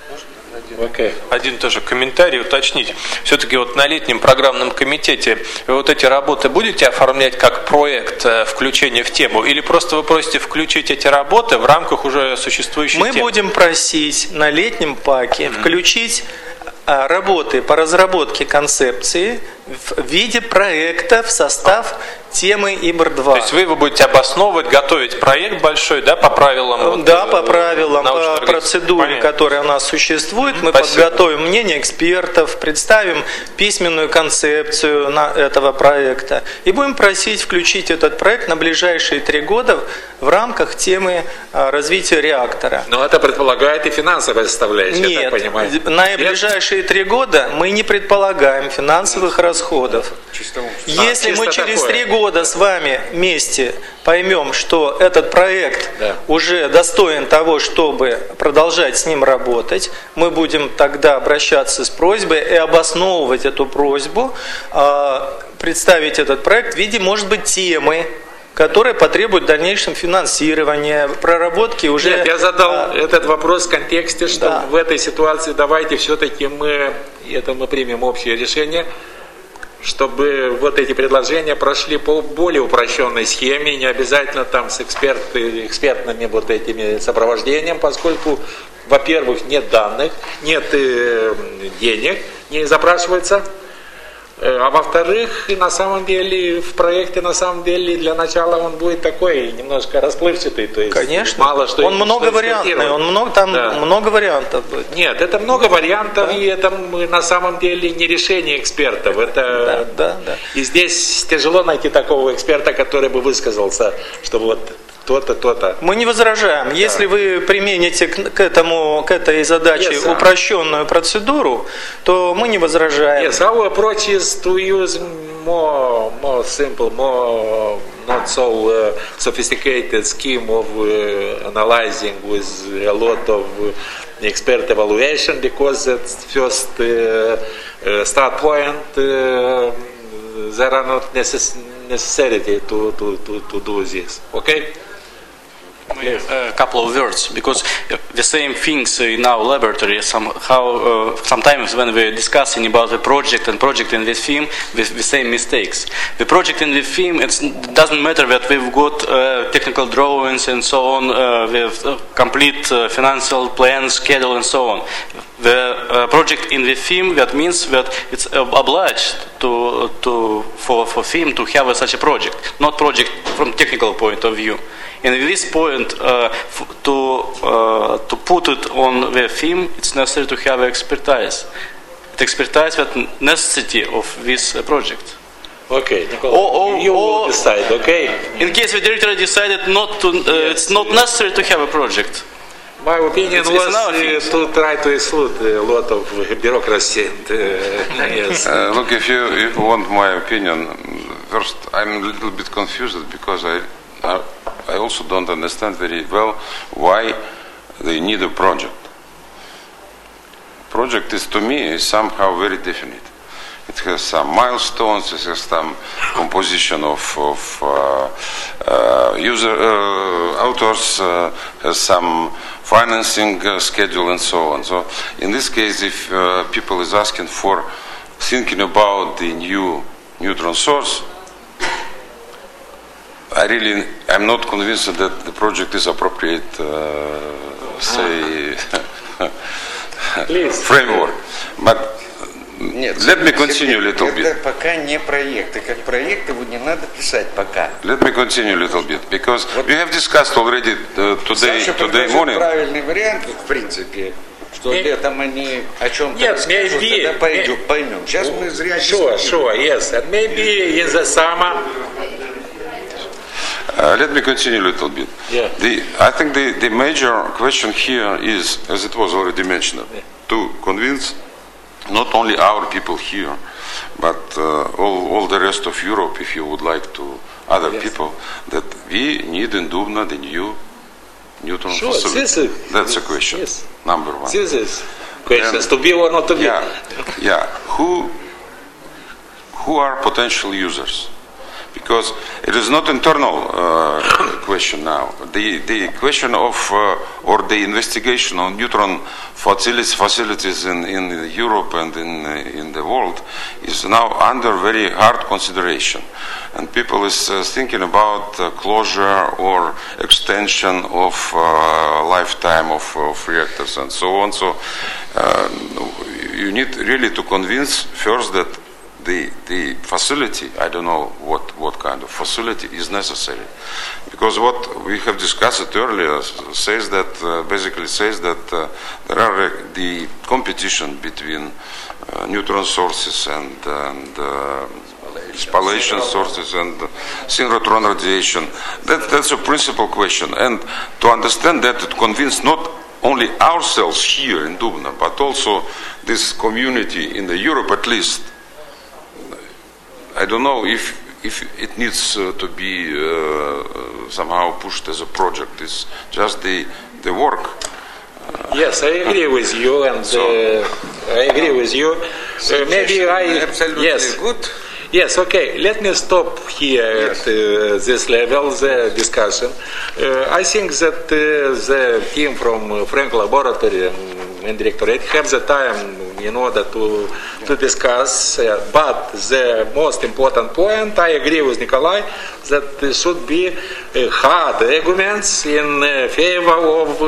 Один тоже комментарий уточнить. Все-таки вот на летнем программном комитете вы вот эти работы будете оформлять как проект включения в тему, или просто вы просите включить эти работы в рамках уже существующей темы? Мы будем просить на летнем паке включить работы по разработке концепции в виде проекта в состав темы ИБР-2. То есть вы будете обосновывать, готовить проект большой, да, по правилам? Да, по правилам, по процедуре, которая у нас существует. Мы подготовим мнение экспертов, представим письменную концепцию этого проекта и будем просить включить этот проект на ближайшие 3 года в рамках темы развития реактора. Но это предполагает и финансовая составляющая, Нет, я так понимаю. На ближайшие 3 года мы не предполагаем финансовых расходов. Если мы через 3 года с вами вместе поймем, что этот проект уже достоин того, чтобы продолжать с ним работать, мы будем тогда обращаться с просьбой и обосновывать эту просьбу, представить этот проект в виде, может быть, темы, которые потребуют в дальнейшем финансирования, проработки уже... Нет, я задал этот вопрос в контексте, что в этой ситуации давайте все-таки мы примем общее решение, чтобы вот эти предложения прошли по более упрощенной схеме, не обязательно там с экспертными вот этими сопровождением, поскольку, во-первых, нет данных, нет денег, не запрашивается. А во-вторых, на самом деле, в проекте, для начала он будет такой, немножко расплывчатый. То есть конечно, мало что он многовариантный, много вариантов будет. Нет, это много вариантов, и это на самом деле не решение экспертов. Это... И здесь тяжело найти такого эксперта, который бы высказался, что вот то-то, то-то. Мы не возражаем. Если вы примените к этой задаче упрощенную процедуру, то мы не возражаем. Yes, our approach is to use more simple, more not so sophisticated scheme of analyzing with a lot of expert evaluation, because at first start point there are not necessity to do this. Okay? A couple of words, because the same things in our laboratory somehow sometimes when we're discussing about the project and project in this theme, with the same mistakes. The project in this theme, it doesn't matter that we've got technical drawings and so on, with complete financial plans, schedule and so on. The project in the theme, that means that it's obliged for theme to have such a project, not project from technical point of view. And at this point, to put it on the theme, it's necessary to have expertise. The expertise that necessity of this project. Okay, Nicola, you will decide. Okay. In case the director decided not to, it's not necessary to have a project. My opinion was to try to exclude a lot of bureaucracy. Yes. Look, if you want my opinion, first I'm a little bit confused because I also don't understand very well why they need a project. Project is, to me, is somehow very definite. It has some milestones, it has some composition of authors, has some financing schedule and so on. So in this case, if people is asking for thinking about the new neutron source, I'm not convinced that the project is appropriate, framework. But Нет, let me continue a little bit. Это пока не проект, и как проект его не надо писать пока. Let me continue a little bit, because we have discussed already today morning. Правильный вариант, в принципе, что летом они о чем-то расскажут, тогда поймем. Сейчас мы зря Sure, yes, and maybe in the summer. Let me continue a little bit. Yeah. I think the major question here is, as it was already mentioned, to convince not only our people here, but all the rest of Europe, if you would like to, other people, that we need in Dubna the new neutron facility. That's a question. Yes. Number one. This is questions to be or not to be. Yeah. Who are potential users? Because it is not internal question now. The question of or the investigation on neutron facilities in Europe and in the world is now under very hard consideration, and people is thinking about closure or extension of lifetime of reactors and so on. So you need really to convince first that the facility, I don't know what kind of facility is necessary, because what we have discussed earlier says that there are the competition between neutron sources and spallation sources and synchrotron radiation. That's a principal question, and to understand that, to convince not only ourselves here in Dubna, but also this community in the Europe at least. I don't know if it needs to be somehow pushed as a project. It's just the work. Yes, I agree with you, and I agree with you. Yes. Good. Yes, okay. Let me stop here at this level, the discussion. I think that the team from Frank Laboratory and Directorate have the time in order to discuss, but the most important point, I agree with Nikolai, that there should be hard arguments in favor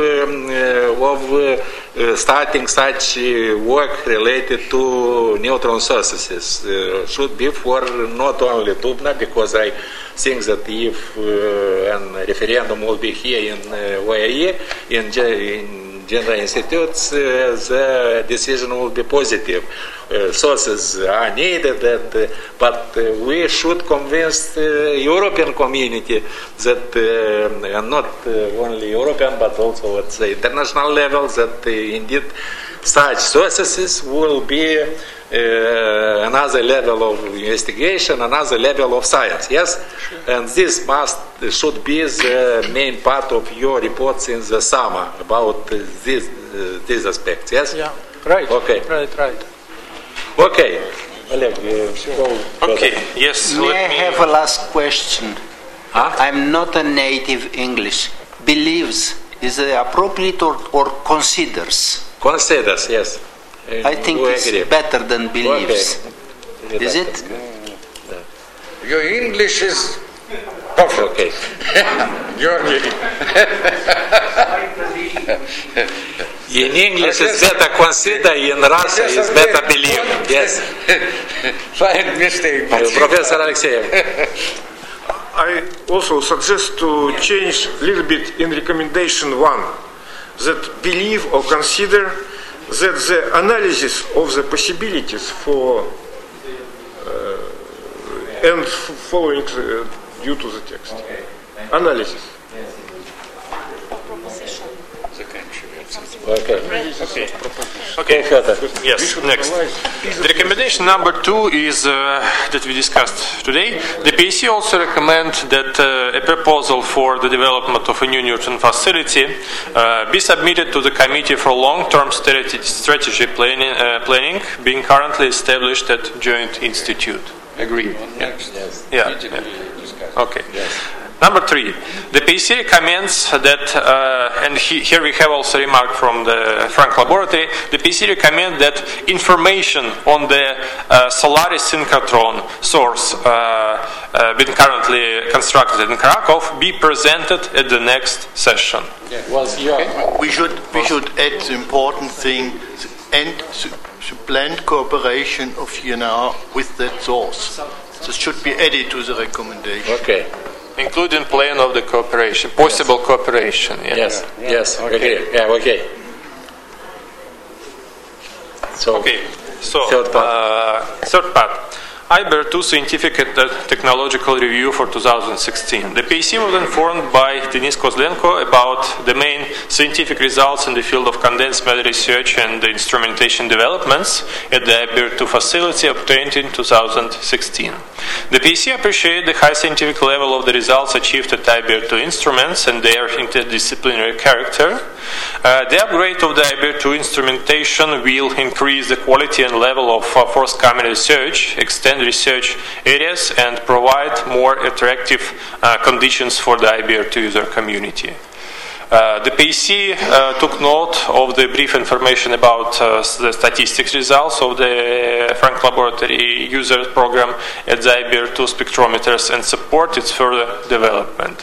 of starting such work related to neutron sources. Should be for not only Dubna, because I think that if a referendum will be here in OAE, in General Institutes, the decision will be positive. Sources are needed, but we should convince the European community that, and not only European, but also at the international level, that indeed such sources will be another level of investigation, another level of science. Yes, and this should be the main part of your reports in the summer about these aspects. Yes. Yeah. Right. Okay. Right. Okay. Oleg, okay. Yes. May I have a last question? I'm not a native English believes is appropriate or considers? Considers, yes. I think it's better than believes. Is it? Your English is perfect. Okay. In English it's better consider, in Russia it's better believe. Yes. Slight mistake. Professor Alexeyev. I also suggest to change a little bit in recommendation 1, that believe or consider that the analysis of the possibilities for and following due to the text. Analysis. Okay. Yes, next. The recommendation number 2 is that we discussed today. The PSC also recommends that a proposal for the development of a new Neutron facility be submitted to the Committee for Long-Term Strategy Planning, being currently established at Joint Institute. Agree? Yes. Yeah. Okay. Yes. Number 3, the PSC recommends that, and here we have also a remark from the Frank Laboratory, the PSC recommends that information on the Solaris synchrotron source being currently constructed in Krakow be presented at the next session. Yeah. We should add the important thing and planned cooperation of ENR with that source. This should be added to the recommendation. Okay. Including plan of the cooperation, possible cooperation. Yeah. Yes. Okay. Yeah. Okay. So third part. IBER-2 Scientific and Technological Review for 2016. The PSC was informed by Denis Kozlenko about the main scientific results in the field of condensed matter research and the instrumentation developments at the IBER-2 facility obtained in 2016. The PSC appreciated the high scientific level of the results achieved at IBER-2 instruments and their interdisciplinary character. The upgrade of the IBER-2 instrumentation will increase the quality and level of forthcoming research, extend research areas, and provide more attractive conditions for the IBER-2 user community. The PSC took note of the brief information about the statistics results of the Frank Laboratory user program at the IBER-2 spectrometers and support its further development.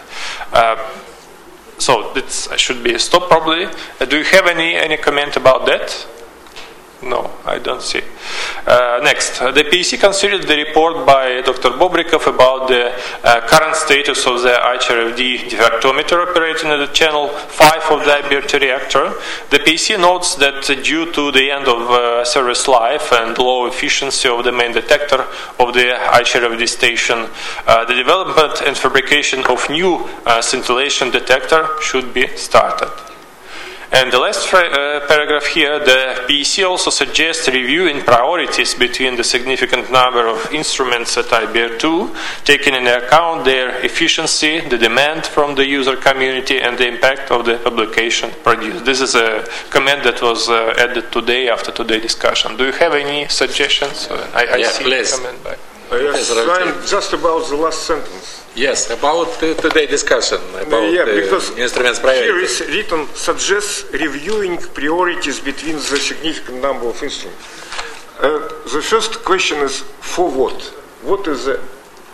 So this should be a stop probably. Do you have any comment about that? No, I don't see. Next, the PSC considered the report by Dr. Bobrikov about the current status of the HRFD defectometer operating at the channel 5 of the IBER-2 reactor. The PSC notes that due to the end of service life and low efficiency of the main detector of the HRFD station, the development and fabrication of new scintillation detector should be started. And the last paragraph here, the PSC also suggests reviewing priorities between the significant number of instruments at IBER-2, taking into account their efficiency, the demand from the user community, and the impact of the publication produced. This is a comment that was added today after today's discussion. Do you have any suggestions? I see please. a comment by. Yes, just about the last sentence. Yes, about today's discussion about because instruments priorities. Here is written suggests reviewing priorities between the significant number of instruments. The first question is for what? What is the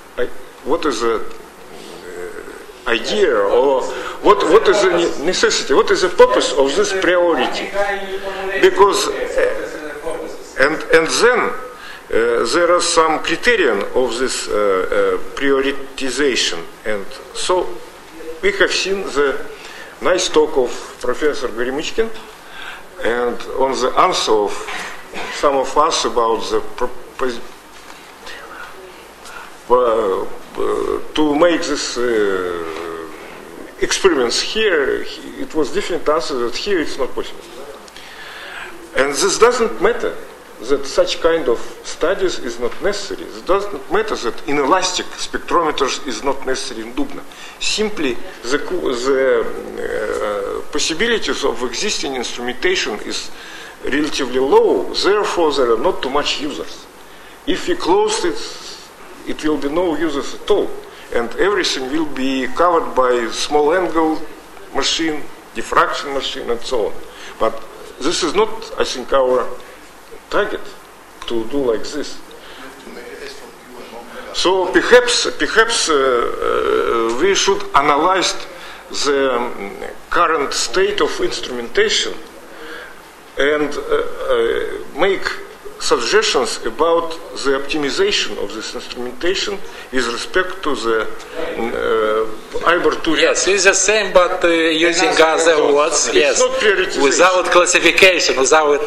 idea or what is the necessity? What is the purpose of this priority? Because and then. There are some criterion of this prioritization, and so we have seen the nice talk of Professor Goремычкин and on the answer of some of us about the to make this experiments here. It was different answer that here it's not possible, and this doesn't matter. That such kind of studies is not necessary. It doesn't matter that inelastic spectrometers is not necessary in Dubna. Simply the possibilities of existing instrumentation is relatively low. Therefore, there are not too much users. If we close it, it will be no users at all, and everything will be covered by small angle machine, diffraction machine, and so on. But this is not, I think, our target to do like this. So perhaps we should analyze the current state of instrumentation and make suggestions about the optimization of this instrumentation with respect to the Albert II. Yes, it's the same, but using other words. It's not prioritization. Without classification, without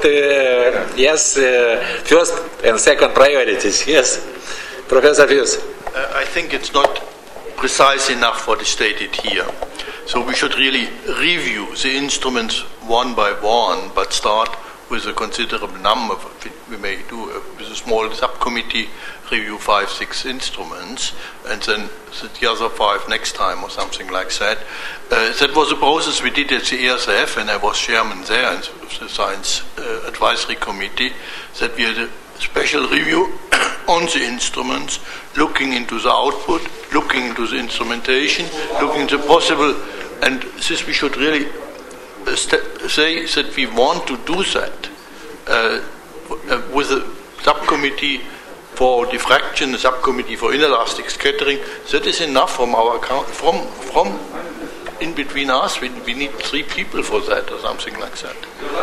first and second priorities. Yes, Professor Hughes. I think it's not precise enough what is stated here. So we should really review the instruments one by one, but start with a considerable number. We may do with a small subcommittee review 5-6 instruments, and then the other 5 next time or something like that. That was a process we did at the ESF, and I was chairman there in the Science Advisory Committee, that we had a special review on the instruments, looking into the output, looking into the instrumentation, looking into possible, and this we should really say that we want to do that with a subcommittee for diffraction, a subcommittee for inelastic scattering. That is enough from our account. From in between us, we need 3 people for that or something like that.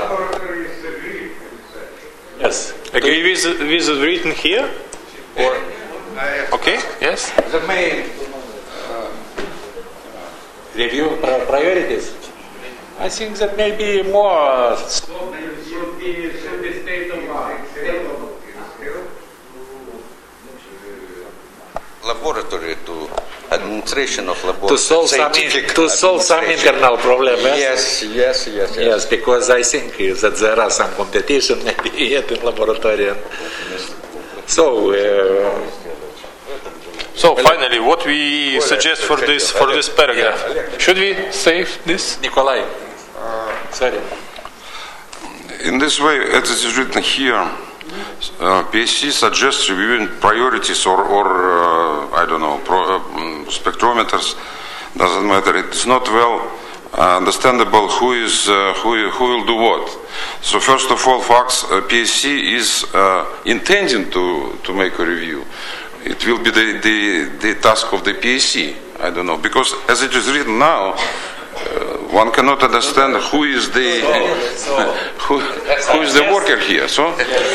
Yes. Agree with the written here? Or okay? Yes. The main review priorities. I think that maybe more should be state of mind. Laboratory to administration of laboratory to solve some internal problem. Yes, because I think that there are some competition maybe yet in laboratory. So finally, what we suggest for this paragraph? Should we save this? Nikolai, sorry. In this way, as it is written here, PSC suggests reviewing priorities or I don't know, spectrometers. Doesn't matter. It's not well understandable who will do what. So first of all, PSC is intending to make a review. It will be the task of the PSC. I don't know, because as it is written now, one cannot understand who is the who is the worker here. So,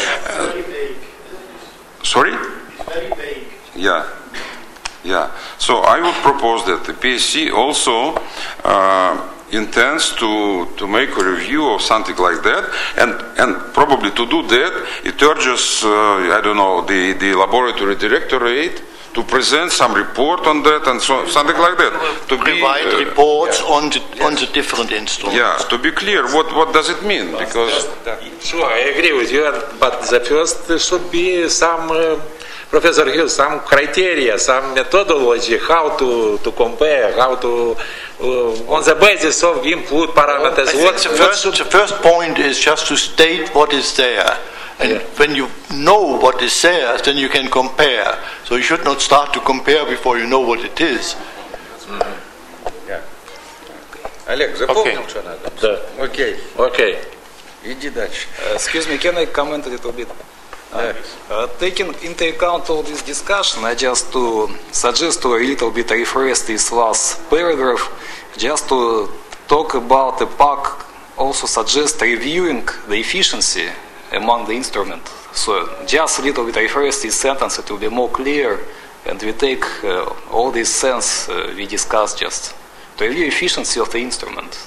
sorry? Yeah. So I would propose that the PSC also intends to make a review of something like that, and probably to do that, it urges I don't know, the laboratory directorate to present some report on that and so something like that. To provide reports on the different instruments. Yeah, to be clear, what does it mean? Because sure, I agree with you. But the first should be some, Professor Hill, some criteria, some methodology, how to compare, how to on the basis of input parameters. The first point is just to state what is there. And when you know what is there, then you can compare. So you should not start to compare before you know what it is. Олег, запомнил, что надо? Да. Okay. Иди дальше. Excuse me, can I comment a little bit? Taking into account all this discussion, I just to suggest to a little bit rephrase this last paragraph, just to talk about the PAC, also suggest reviewing the efficiency among the instruments. So just a little bit rephrase this sentence, it will be more clear, and we take all this sense we discussed just to review efficiency of the instrument.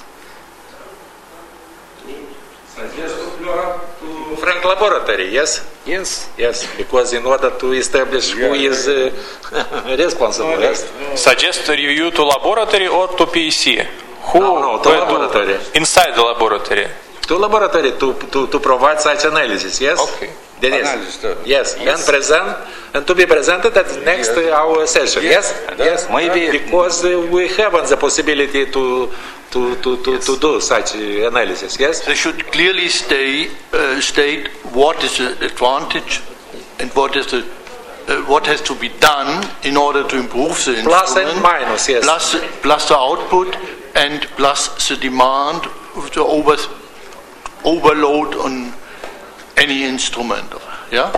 Frank laboratory, yes? Yes, because in order to establish who is responsible, yes? Suggest a review to laboratory or to PSC? No, to laboratory. Inside the laboratory. To laboratory to provide such analysis, yes? Okay. Yes, and to be presented at the next our session, yes? Maybe because we haven't the possibility to do such analysis, yes? They should clearly state what is the advantage and what is the what has to be done in order to improve the instrument. Plus and minus, yes. Plus the output and plus the demand of the overload on any instrument. Yeah?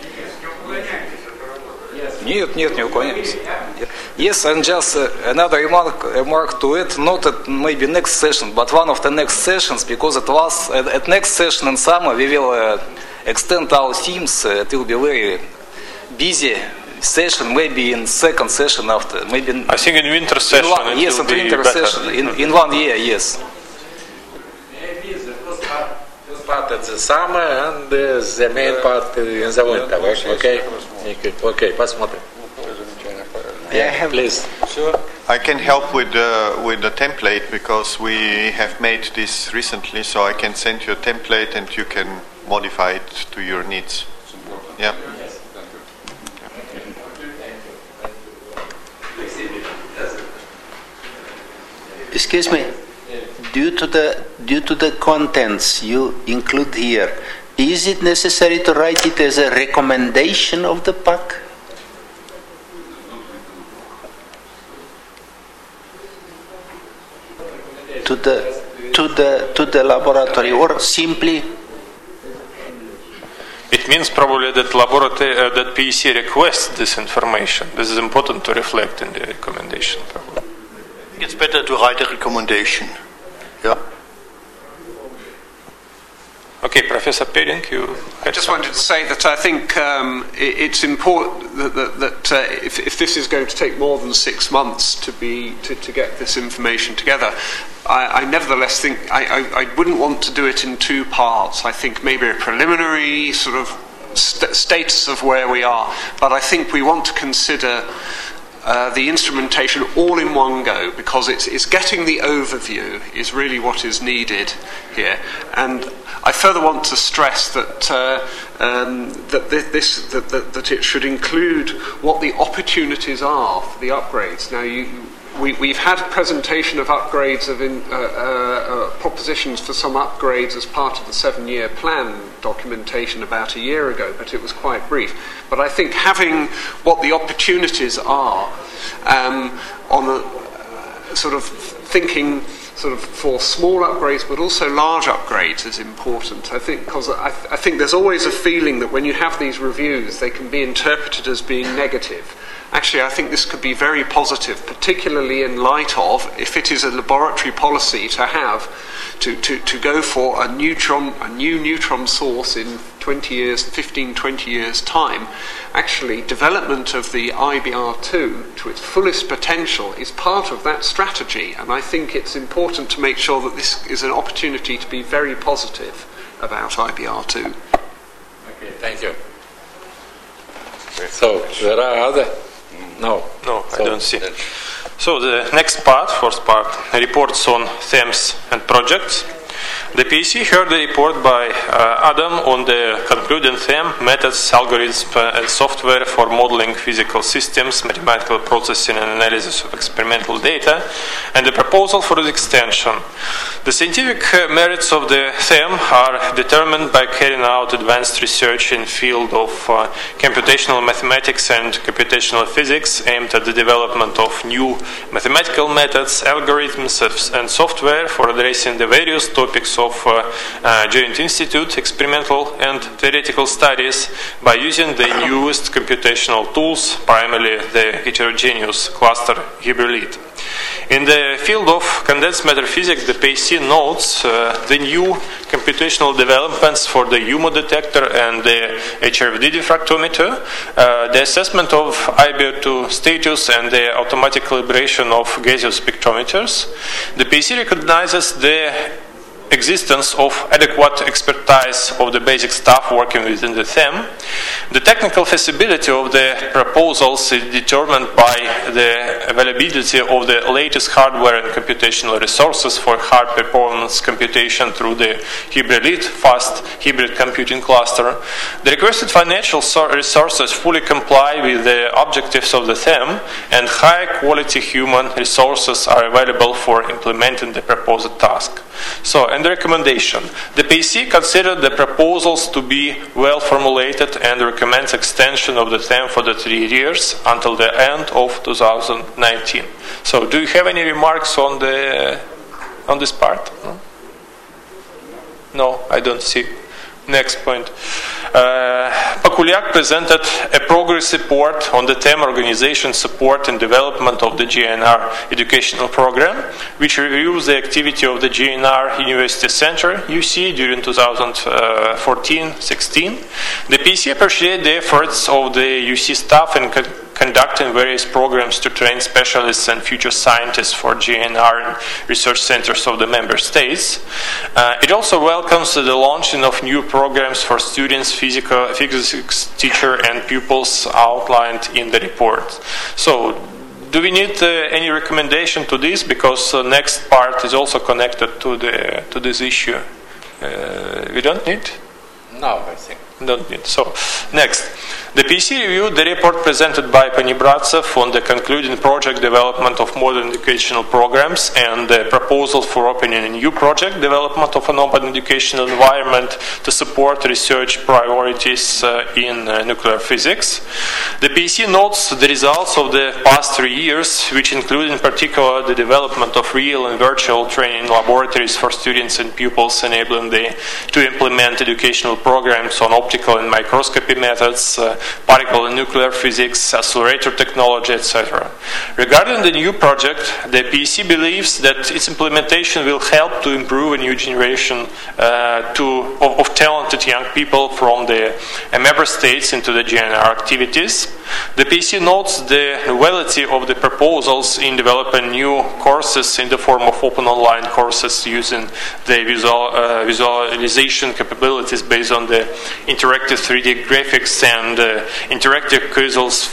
Нет, не уклоняемся. Yes, and just another remark to it, not at maybe next session, but one of the next sessions, because it was at next session in summer, we will extend our themes. It will be very busy session, maybe in second session after. Maybe I think in winter session yes, in winter session, in 1 year, yes. Part of the summer and the main part in the winter. Okay? Okay, посмотрим. Please. Sure. I can help with the template because we have made this recently, so I can send you a template and you can modify it to your needs. Yeah. Excuse me. Due to the contents you include here, is it necessary to write it as a recommendation of the PAC? To the laboratory, or simply? It means probably that laboratory that PEC requests this information. This is important to reflect in the recommendation. Probably. It's better to write a recommendation. Yeah. Okay, Professor Pering, you I just wanted to say that I think it's important that if this is going to take more than 6 months to get this information together, I nevertheless think I wouldn't want to do it in 2 parts. I think maybe a preliminary sort of status of where we are, but I think we want to consider the instrumentation all in one go, because it's getting the overview is really what is needed here. And I further want to stress that that it should include what the opportunities are for the upgrades. Now, we've had a presentation of upgrades of propositions for some upgrades as part of the 7-year plan documentation about a year ago, but it was quite brief. But I think having what the opportunities are on a sort of thinking sort of for small upgrades but also large upgrades is important. I think because I think there's always a feeling that when you have these reviews they can be interpreted as being negative. Actually, I think this could be very positive, particularly in light of if it is a laboratory policy to have to go for a new neutron source in 15, 20 years time. Actually, development of the IBR2 to its fullest potential is part of that strategy, and I think it's important to make sure that this is an opportunity to be very positive about IBR2. Okay, thank you. So, there are other? No, I don't see. So the next part, fourth part, reports on themes and projects. The PEC heard a report by Adam on the concluding theme, methods, algorithms, and software for modeling physical systems, mathematical processing and analysis of experimental data, and the proposal for the extension. The scientific merits of the theme are determined by carrying out advanced research in the field of computational mathematics and computational physics aimed at the development of new mathematical methods, algorithms, and software for addressing the various topics of Joint Institute experimental and theoretical studies by using the newest computational tools, primarily the heterogeneous cluster Hibberlite. In the field of condensed matter physics, the PEC notes the new computational developments for the HUMO detector and the HRFD diffractometer, the assessment of IBR2 status and the automatic calibration of gaseous spectrometers. The PEC recognizes the existence of adequate expertise of the basic staff working within the theme. The technical feasibility of the proposals is determined by the availability of the latest hardware and computational resources for high performance computation through the Hibberlite fast hybrid computing cluster. The requested financial resources fully comply with the objectives of the theme, and high quality human resources are available for implementing the proposed task. So, and the recommendation. The PEC considered the proposals to be well formulated and recommends extension of the term for the 3 years until the end of 2019. So, do you have any remarks on this part? No, I don't see. Next point. Pakuliak presented a progress report on the theme organization support and development of the GNR educational program, which reviews the activity of the GNR University Center, UC, during 2014-16. The PEC appreciated the efforts of the UC staff in conducting various programs to train specialists and future scientists for GNR and research centers of the member states. It also welcomes the launching of new programs for students, physics teacher and pupils outlined in the report. So, do we need any recommendation to this? Because the next part is also connected to this issue. We don't need? No, I think. Don't need. So, next. The PEC reviewed the report presented by Pani Bratsev on the concluding project development of modern educational programs and the proposal for opening a new project development of an open educational environment to support research priorities in nuclear physics. The PEC notes the results of the past 3 years, which include in particular the development of real and virtual training laboratories for students and pupils, enabling them to implement educational programs on optical and microscopy methods, particle and nuclear physics, accelerator technology, etc. Regarding the new project, the PEC believes that its implementation will help to improve a new generation of talented young people from the member states into the GNR activities. The PEC notes the novelty of the proposals in developing new courses in the form of open online courses using the visualization capabilities based on the interactive 3D graphics and interactive quizzes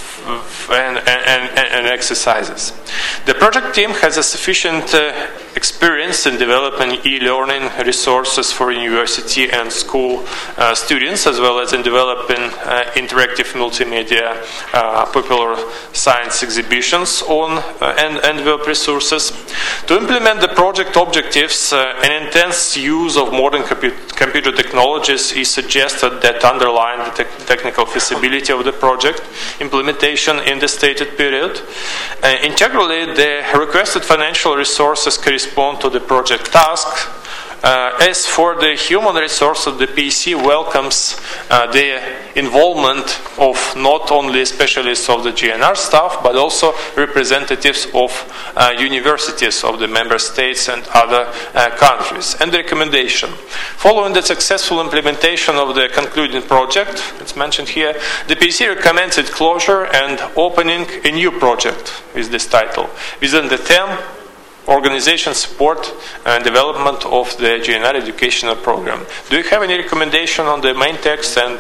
and exercises. The project team has a sufficient experience in developing e-learning resources for university and school students, as well as in developing interactive multimedia popular science exhibitions on and web resources. To implement the project objectives, an intense use of modern computer technologies is suggested that underline the technical feasibility of the project implementation in the stated period. Integrally, the requested financial resources correspond to the project task. As for the human resources, the PEC welcomes the involvement of not only specialists of the GNR staff, but also representatives of universities of the member states and other countries. And the recommendation. Following the successful implementation of the concluding project, it's mentioned here, the PEC recommends its closure and opening a new project with this title, within the theme organization support and development of the GNR educational program. Do you have any recommendation on the main text and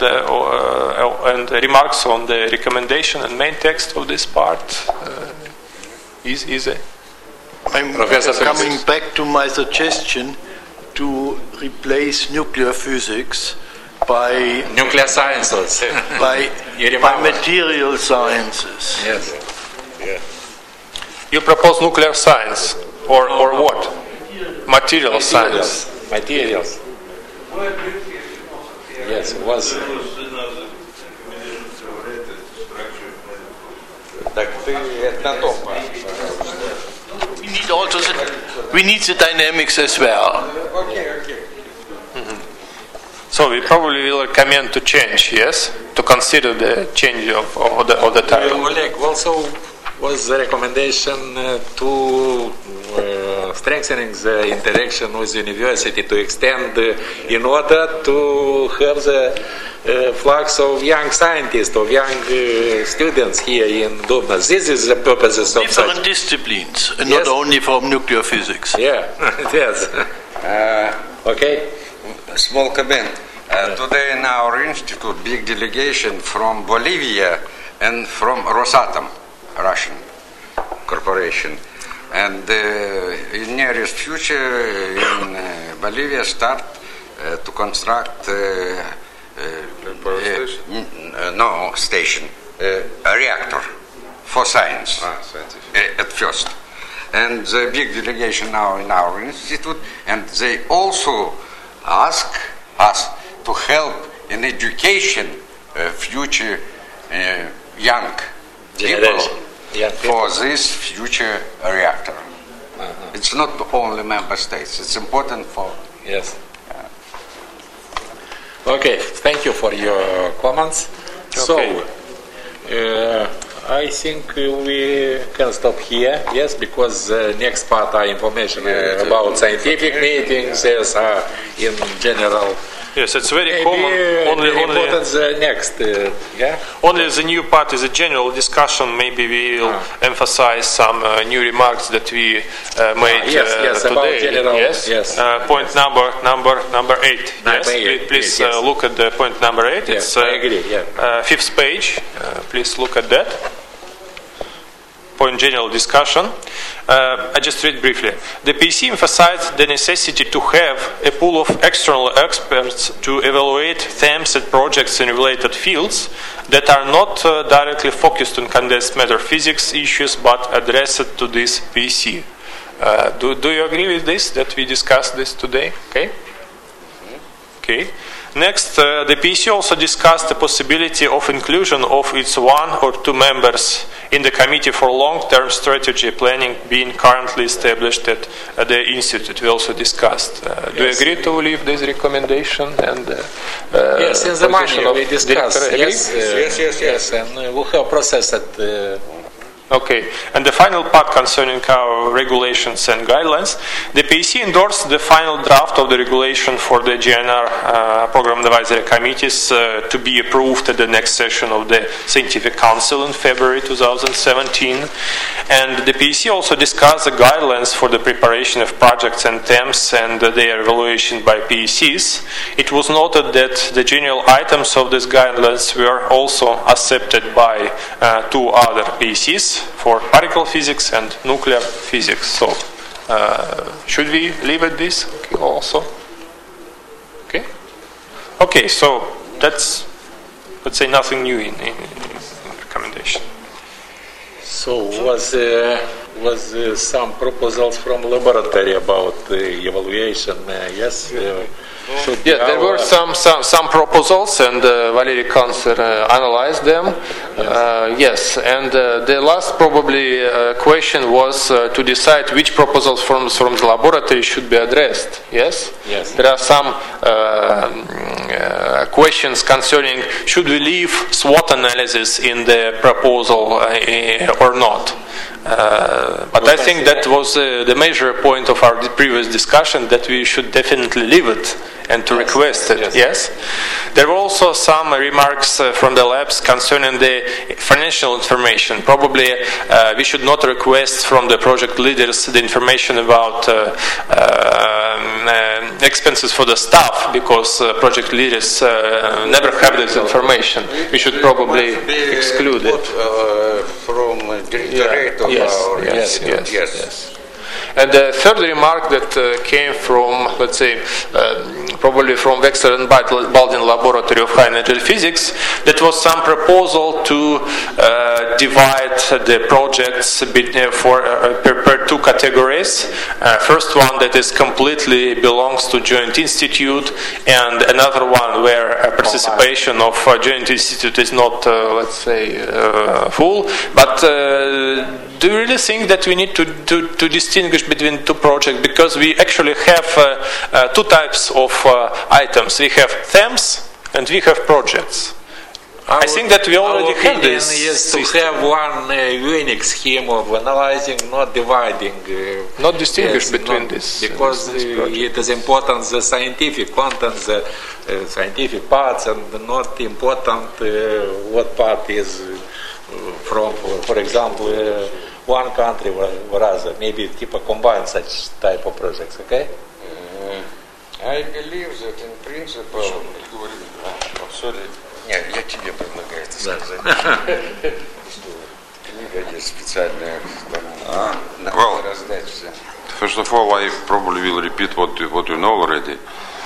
remarks on the recommendation and main text of this part? I'm coming back to my suggestion to replace nuclear physics by nuclear sciences, by material sciences. Yes. Yeah. You propose nuclear science. Or what? Material science. Materials. Yes, it was. We need the dynamics as well. Mm-hmm. So we probably will recommend to change, yes? To consider the change of the title. Oleg, also was the recommendation to strengthening the interaction with the university, to extend in order to have the flux of young scientists, of young students here in Dubna. This is the purposes of different disciplines, and not only from nuclear physics. Yeah, yes. Okay. Small comment. Today in our institute, big delegation from Bolivia and from Rosatom, Russian corporation. And in nearest future in Bolivia start to construct station, a reactor for science at first. and the big delegation now in our institute, and they also ask us to help in education future young people for this future reactor. It's not only member states. It's important for... Yes. Okay, thank you for your comments. Okay. So, I think we can stop here, yes, because the next part are information about scientific meetings, yes, in general. Yes, it's very common. Only the next, Only the new part is a general discussion. Maybe we will emphasize some new remarks that we made today. About general, yes. Point number 8. Please look at the point number 8. Yes, it's I agree. fifth page. Please look at that. Point general discussion. I just read briefly. The PEC emphasized the necessity to have a pool of external experts to evaluate themes and projects in related fields that are not directly focused on condensed matter physics issues but addressed to this PEC. Do you agree with this, that we discussed this today? Okay. Next, the PEC also discussed the possibility of inclusion of its 1 or 2 members in the Committee for Long-Term Strategy Planning being currently established at the Institute. We also discussed. Do you agree to leave this recommendation? And yes, in the money we discussed. Yes, and we'll have processed it. Okay, and the final part concerning our regulations and guidelines. The PEC endorsed the final draft of the regulation for the GNR Program Advisory Committees to be approved at the next session of the Scientific Council in February 2017. And the PEC also discussed the guidelines for the preparation of projects and themes and their evaluation by PECs. It was noted that the general items of these guidelines were also accepted by 2 other PECs for particle physics and nuclear physics. So, should we leave at this also? Okay, so that's, let's say, nothing new in recommendation. So, was some proposals from laboratory about the evaluation? Yes. There were some proposals, and Valery Kancer analyzed them. Yes, and the last probably question was to decide which proposals from the laboratory should be addressed. Yes. There are some questions concerning should we leave SWOT analysis in the proposal or not. But I think that was the major point of our previous discussion, that we should definitely leave it and to request it. Yes. There were also some remarks from the labs concerning the financial information. Probably we should not request from the project leaders the information about expenses for the staff, because project leaders never have this information. We should probably exclude it. From directorate of our institute. Yes. And the third remark that came from, let's say, probably from Wexler and Baldin Laboratory of High Energy Physics, that was some proposal to divide the projects per 2 categories. First one that is completely belongs to Joint Institute, and another one where participation of Joint Institute is not, let's say, full. But do you really think that we need to distinguish between 2 projects? Because we actually have 2 types of items. We have themes and we have projects. I think that we already have this. Is to have one unique scheme of analyzing, not dividing. Not distinguish between this. Because it is important the scientific content, the scientific parts, and not important what part is from, for example, one country or other. Maybe combine such type of projects, okay? I believe that in principle... Sorry. Нет, я тебе предлагаю это сказать. Книга есть специальная, надо раздать все. First of all, I probably will repeat what you know already.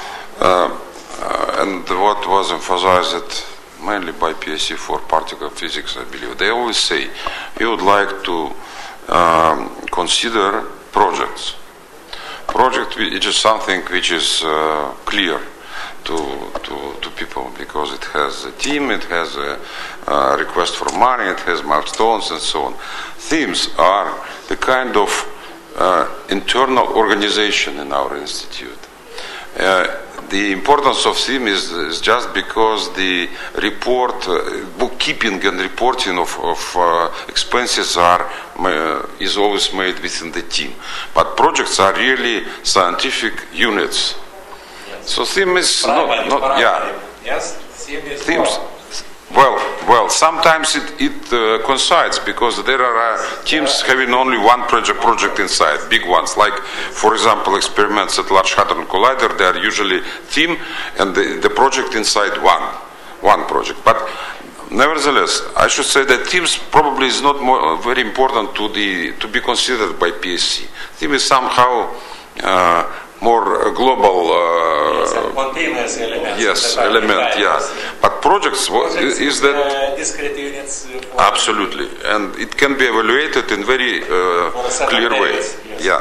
And what was emphasized mainly by PSC for particle physics, I believe. They always say, we would like to consider projects. Project it is something which is clear to people because it has a team, it has a request for money, it has milestones and so on. Themes are the kind of internal organization in our institute. The importance of theme is just because the report, bookkeeping and reporting of expenses is always made within the team. But projects are really scientific units. Yes. So theme is not Yes, theme is themes. Well, sometimes it coincides because there are teams having only one project inside, big ones. Like, for example, experiments at Large Hadron Collider, they are usually team and the project inside one project. But nevertheless, I should say that teams probably is not very important to be considered by PSC. Team is somehow more global continuous element. Yes, element, yeah. But projects is that discrete units absolutely, and it can be evaluated in very clear way. Yes. Yeah.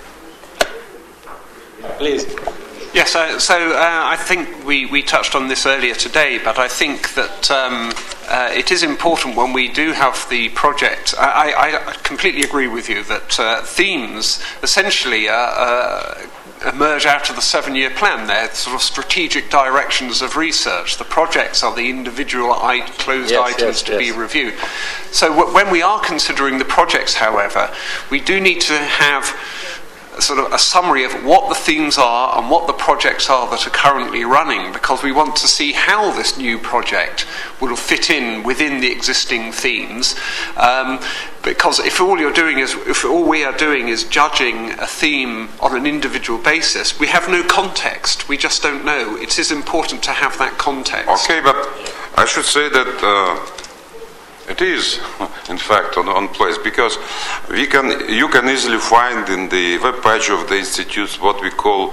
Please. Yes, I think we touched on this earlier today, but I think that it is important when we do have the project. I completely agree with you that themes essentially emerge out of the 7-year plan. They're sort of strategic directions of research. The projects are the individual closed items to be reviewed. So when we are considering the projects, however, we do need to have sort of a summary of what the themes are and what the projects are that are currently running, because we want to see how this new project will fit in within the existing themes. Because if all we are doing is judging a theme on an individual basis, we have no context. We just don't know. It is important to have that context. Okay, but I should say that it is, in fact, on place, because you can easily find in the web page of the institutes what we call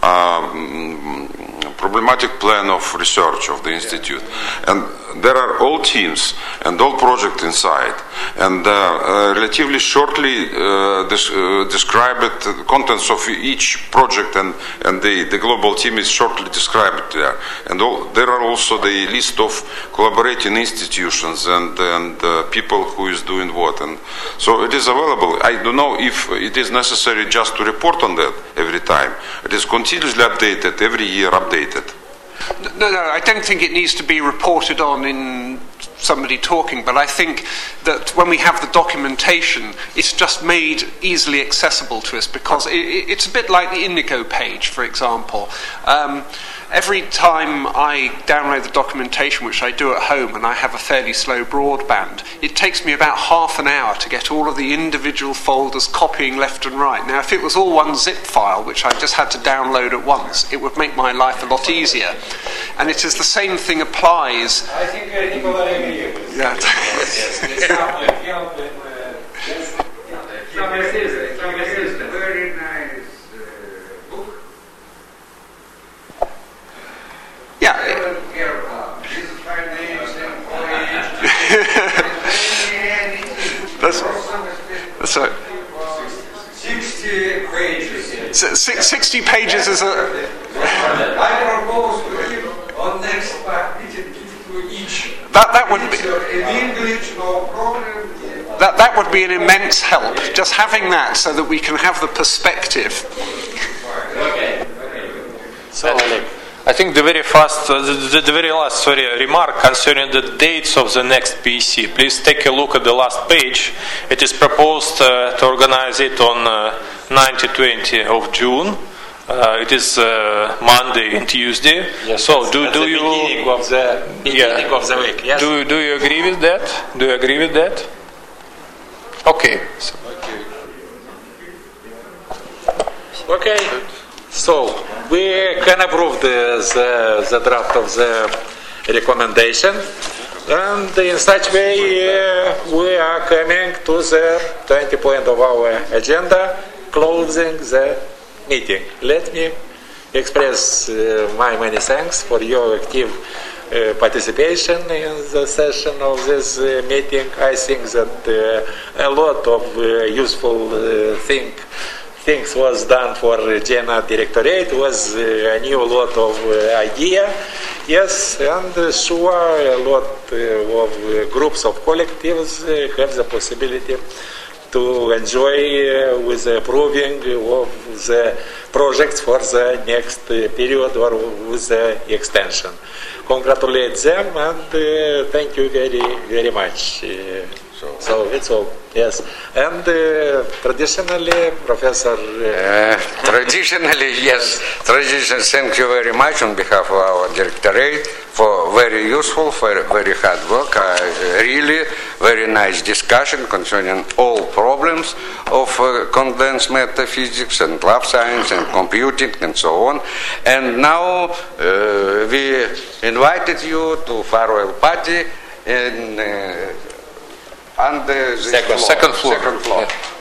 problematic plan of research of the institute, and there are all teams and all projects inside, and relatively shortly describe it, the contents of each project, and the global team is shortly described there, and there are also the list of collaborating institutions and people who is doing what, and so it is available. I don't know if it is necessary just to report on that every time. It is continuously updated, every year updated. No, I don't think it needs to be reported on in somebody talking, but I think that when we have the documentation, it's just made easily accessible to us, because it's a bit like the Indigo page, for example. Every time I download the documentation, which I do at home, and I have a fairly slow broadband, it takes me about half an hour to get all of the individual folders copying left and right. Now, if it was all one zip file, which I just had to download at once, it would make my life a lot easier. And it is the same thing applies. I think Nicola agrees with yeah. Very nice book. Yeah. That's right. 60 pages. 60 pages is a. I propose to give on next page to each. That would be. In English, no problem. That would be an immense help. Just having that, so that we can have the perspective. Okay. So, I think the very last remark concerning the dates of the next PEC. Please take a look at the last page. It is proposed to organize it on 19-20 of June. It is Monday and Tuesday. Yes, so do you beginning of the week? Yes. Do you agree with that? Do you agree with that? Okay. Okay. So we can approve the draft of the recommendation, and in such way we are coming to the 20 point of our agenda, closing the meeting. Let me express my many thanks for your active participation in the session of this meeting. I think that a lot of useful things was done for GENA Directorate, was a new lot of idea. Yes, and sure a lot of groups of collectives have the possibility to enjoy with the approving of the projects for the next period or with the extension. Congratulate them and thank you very, very much. So it's all. Yes. And traditionally, Professor... Traditionally, yes. Traditionally, thank you very much on behalf of our directorate for very useful, very hard work. Really very nice discussion concerning all problems of condensed matter physics and lab science and computing and so on. And now we invited you to farewell party in... on the second floor.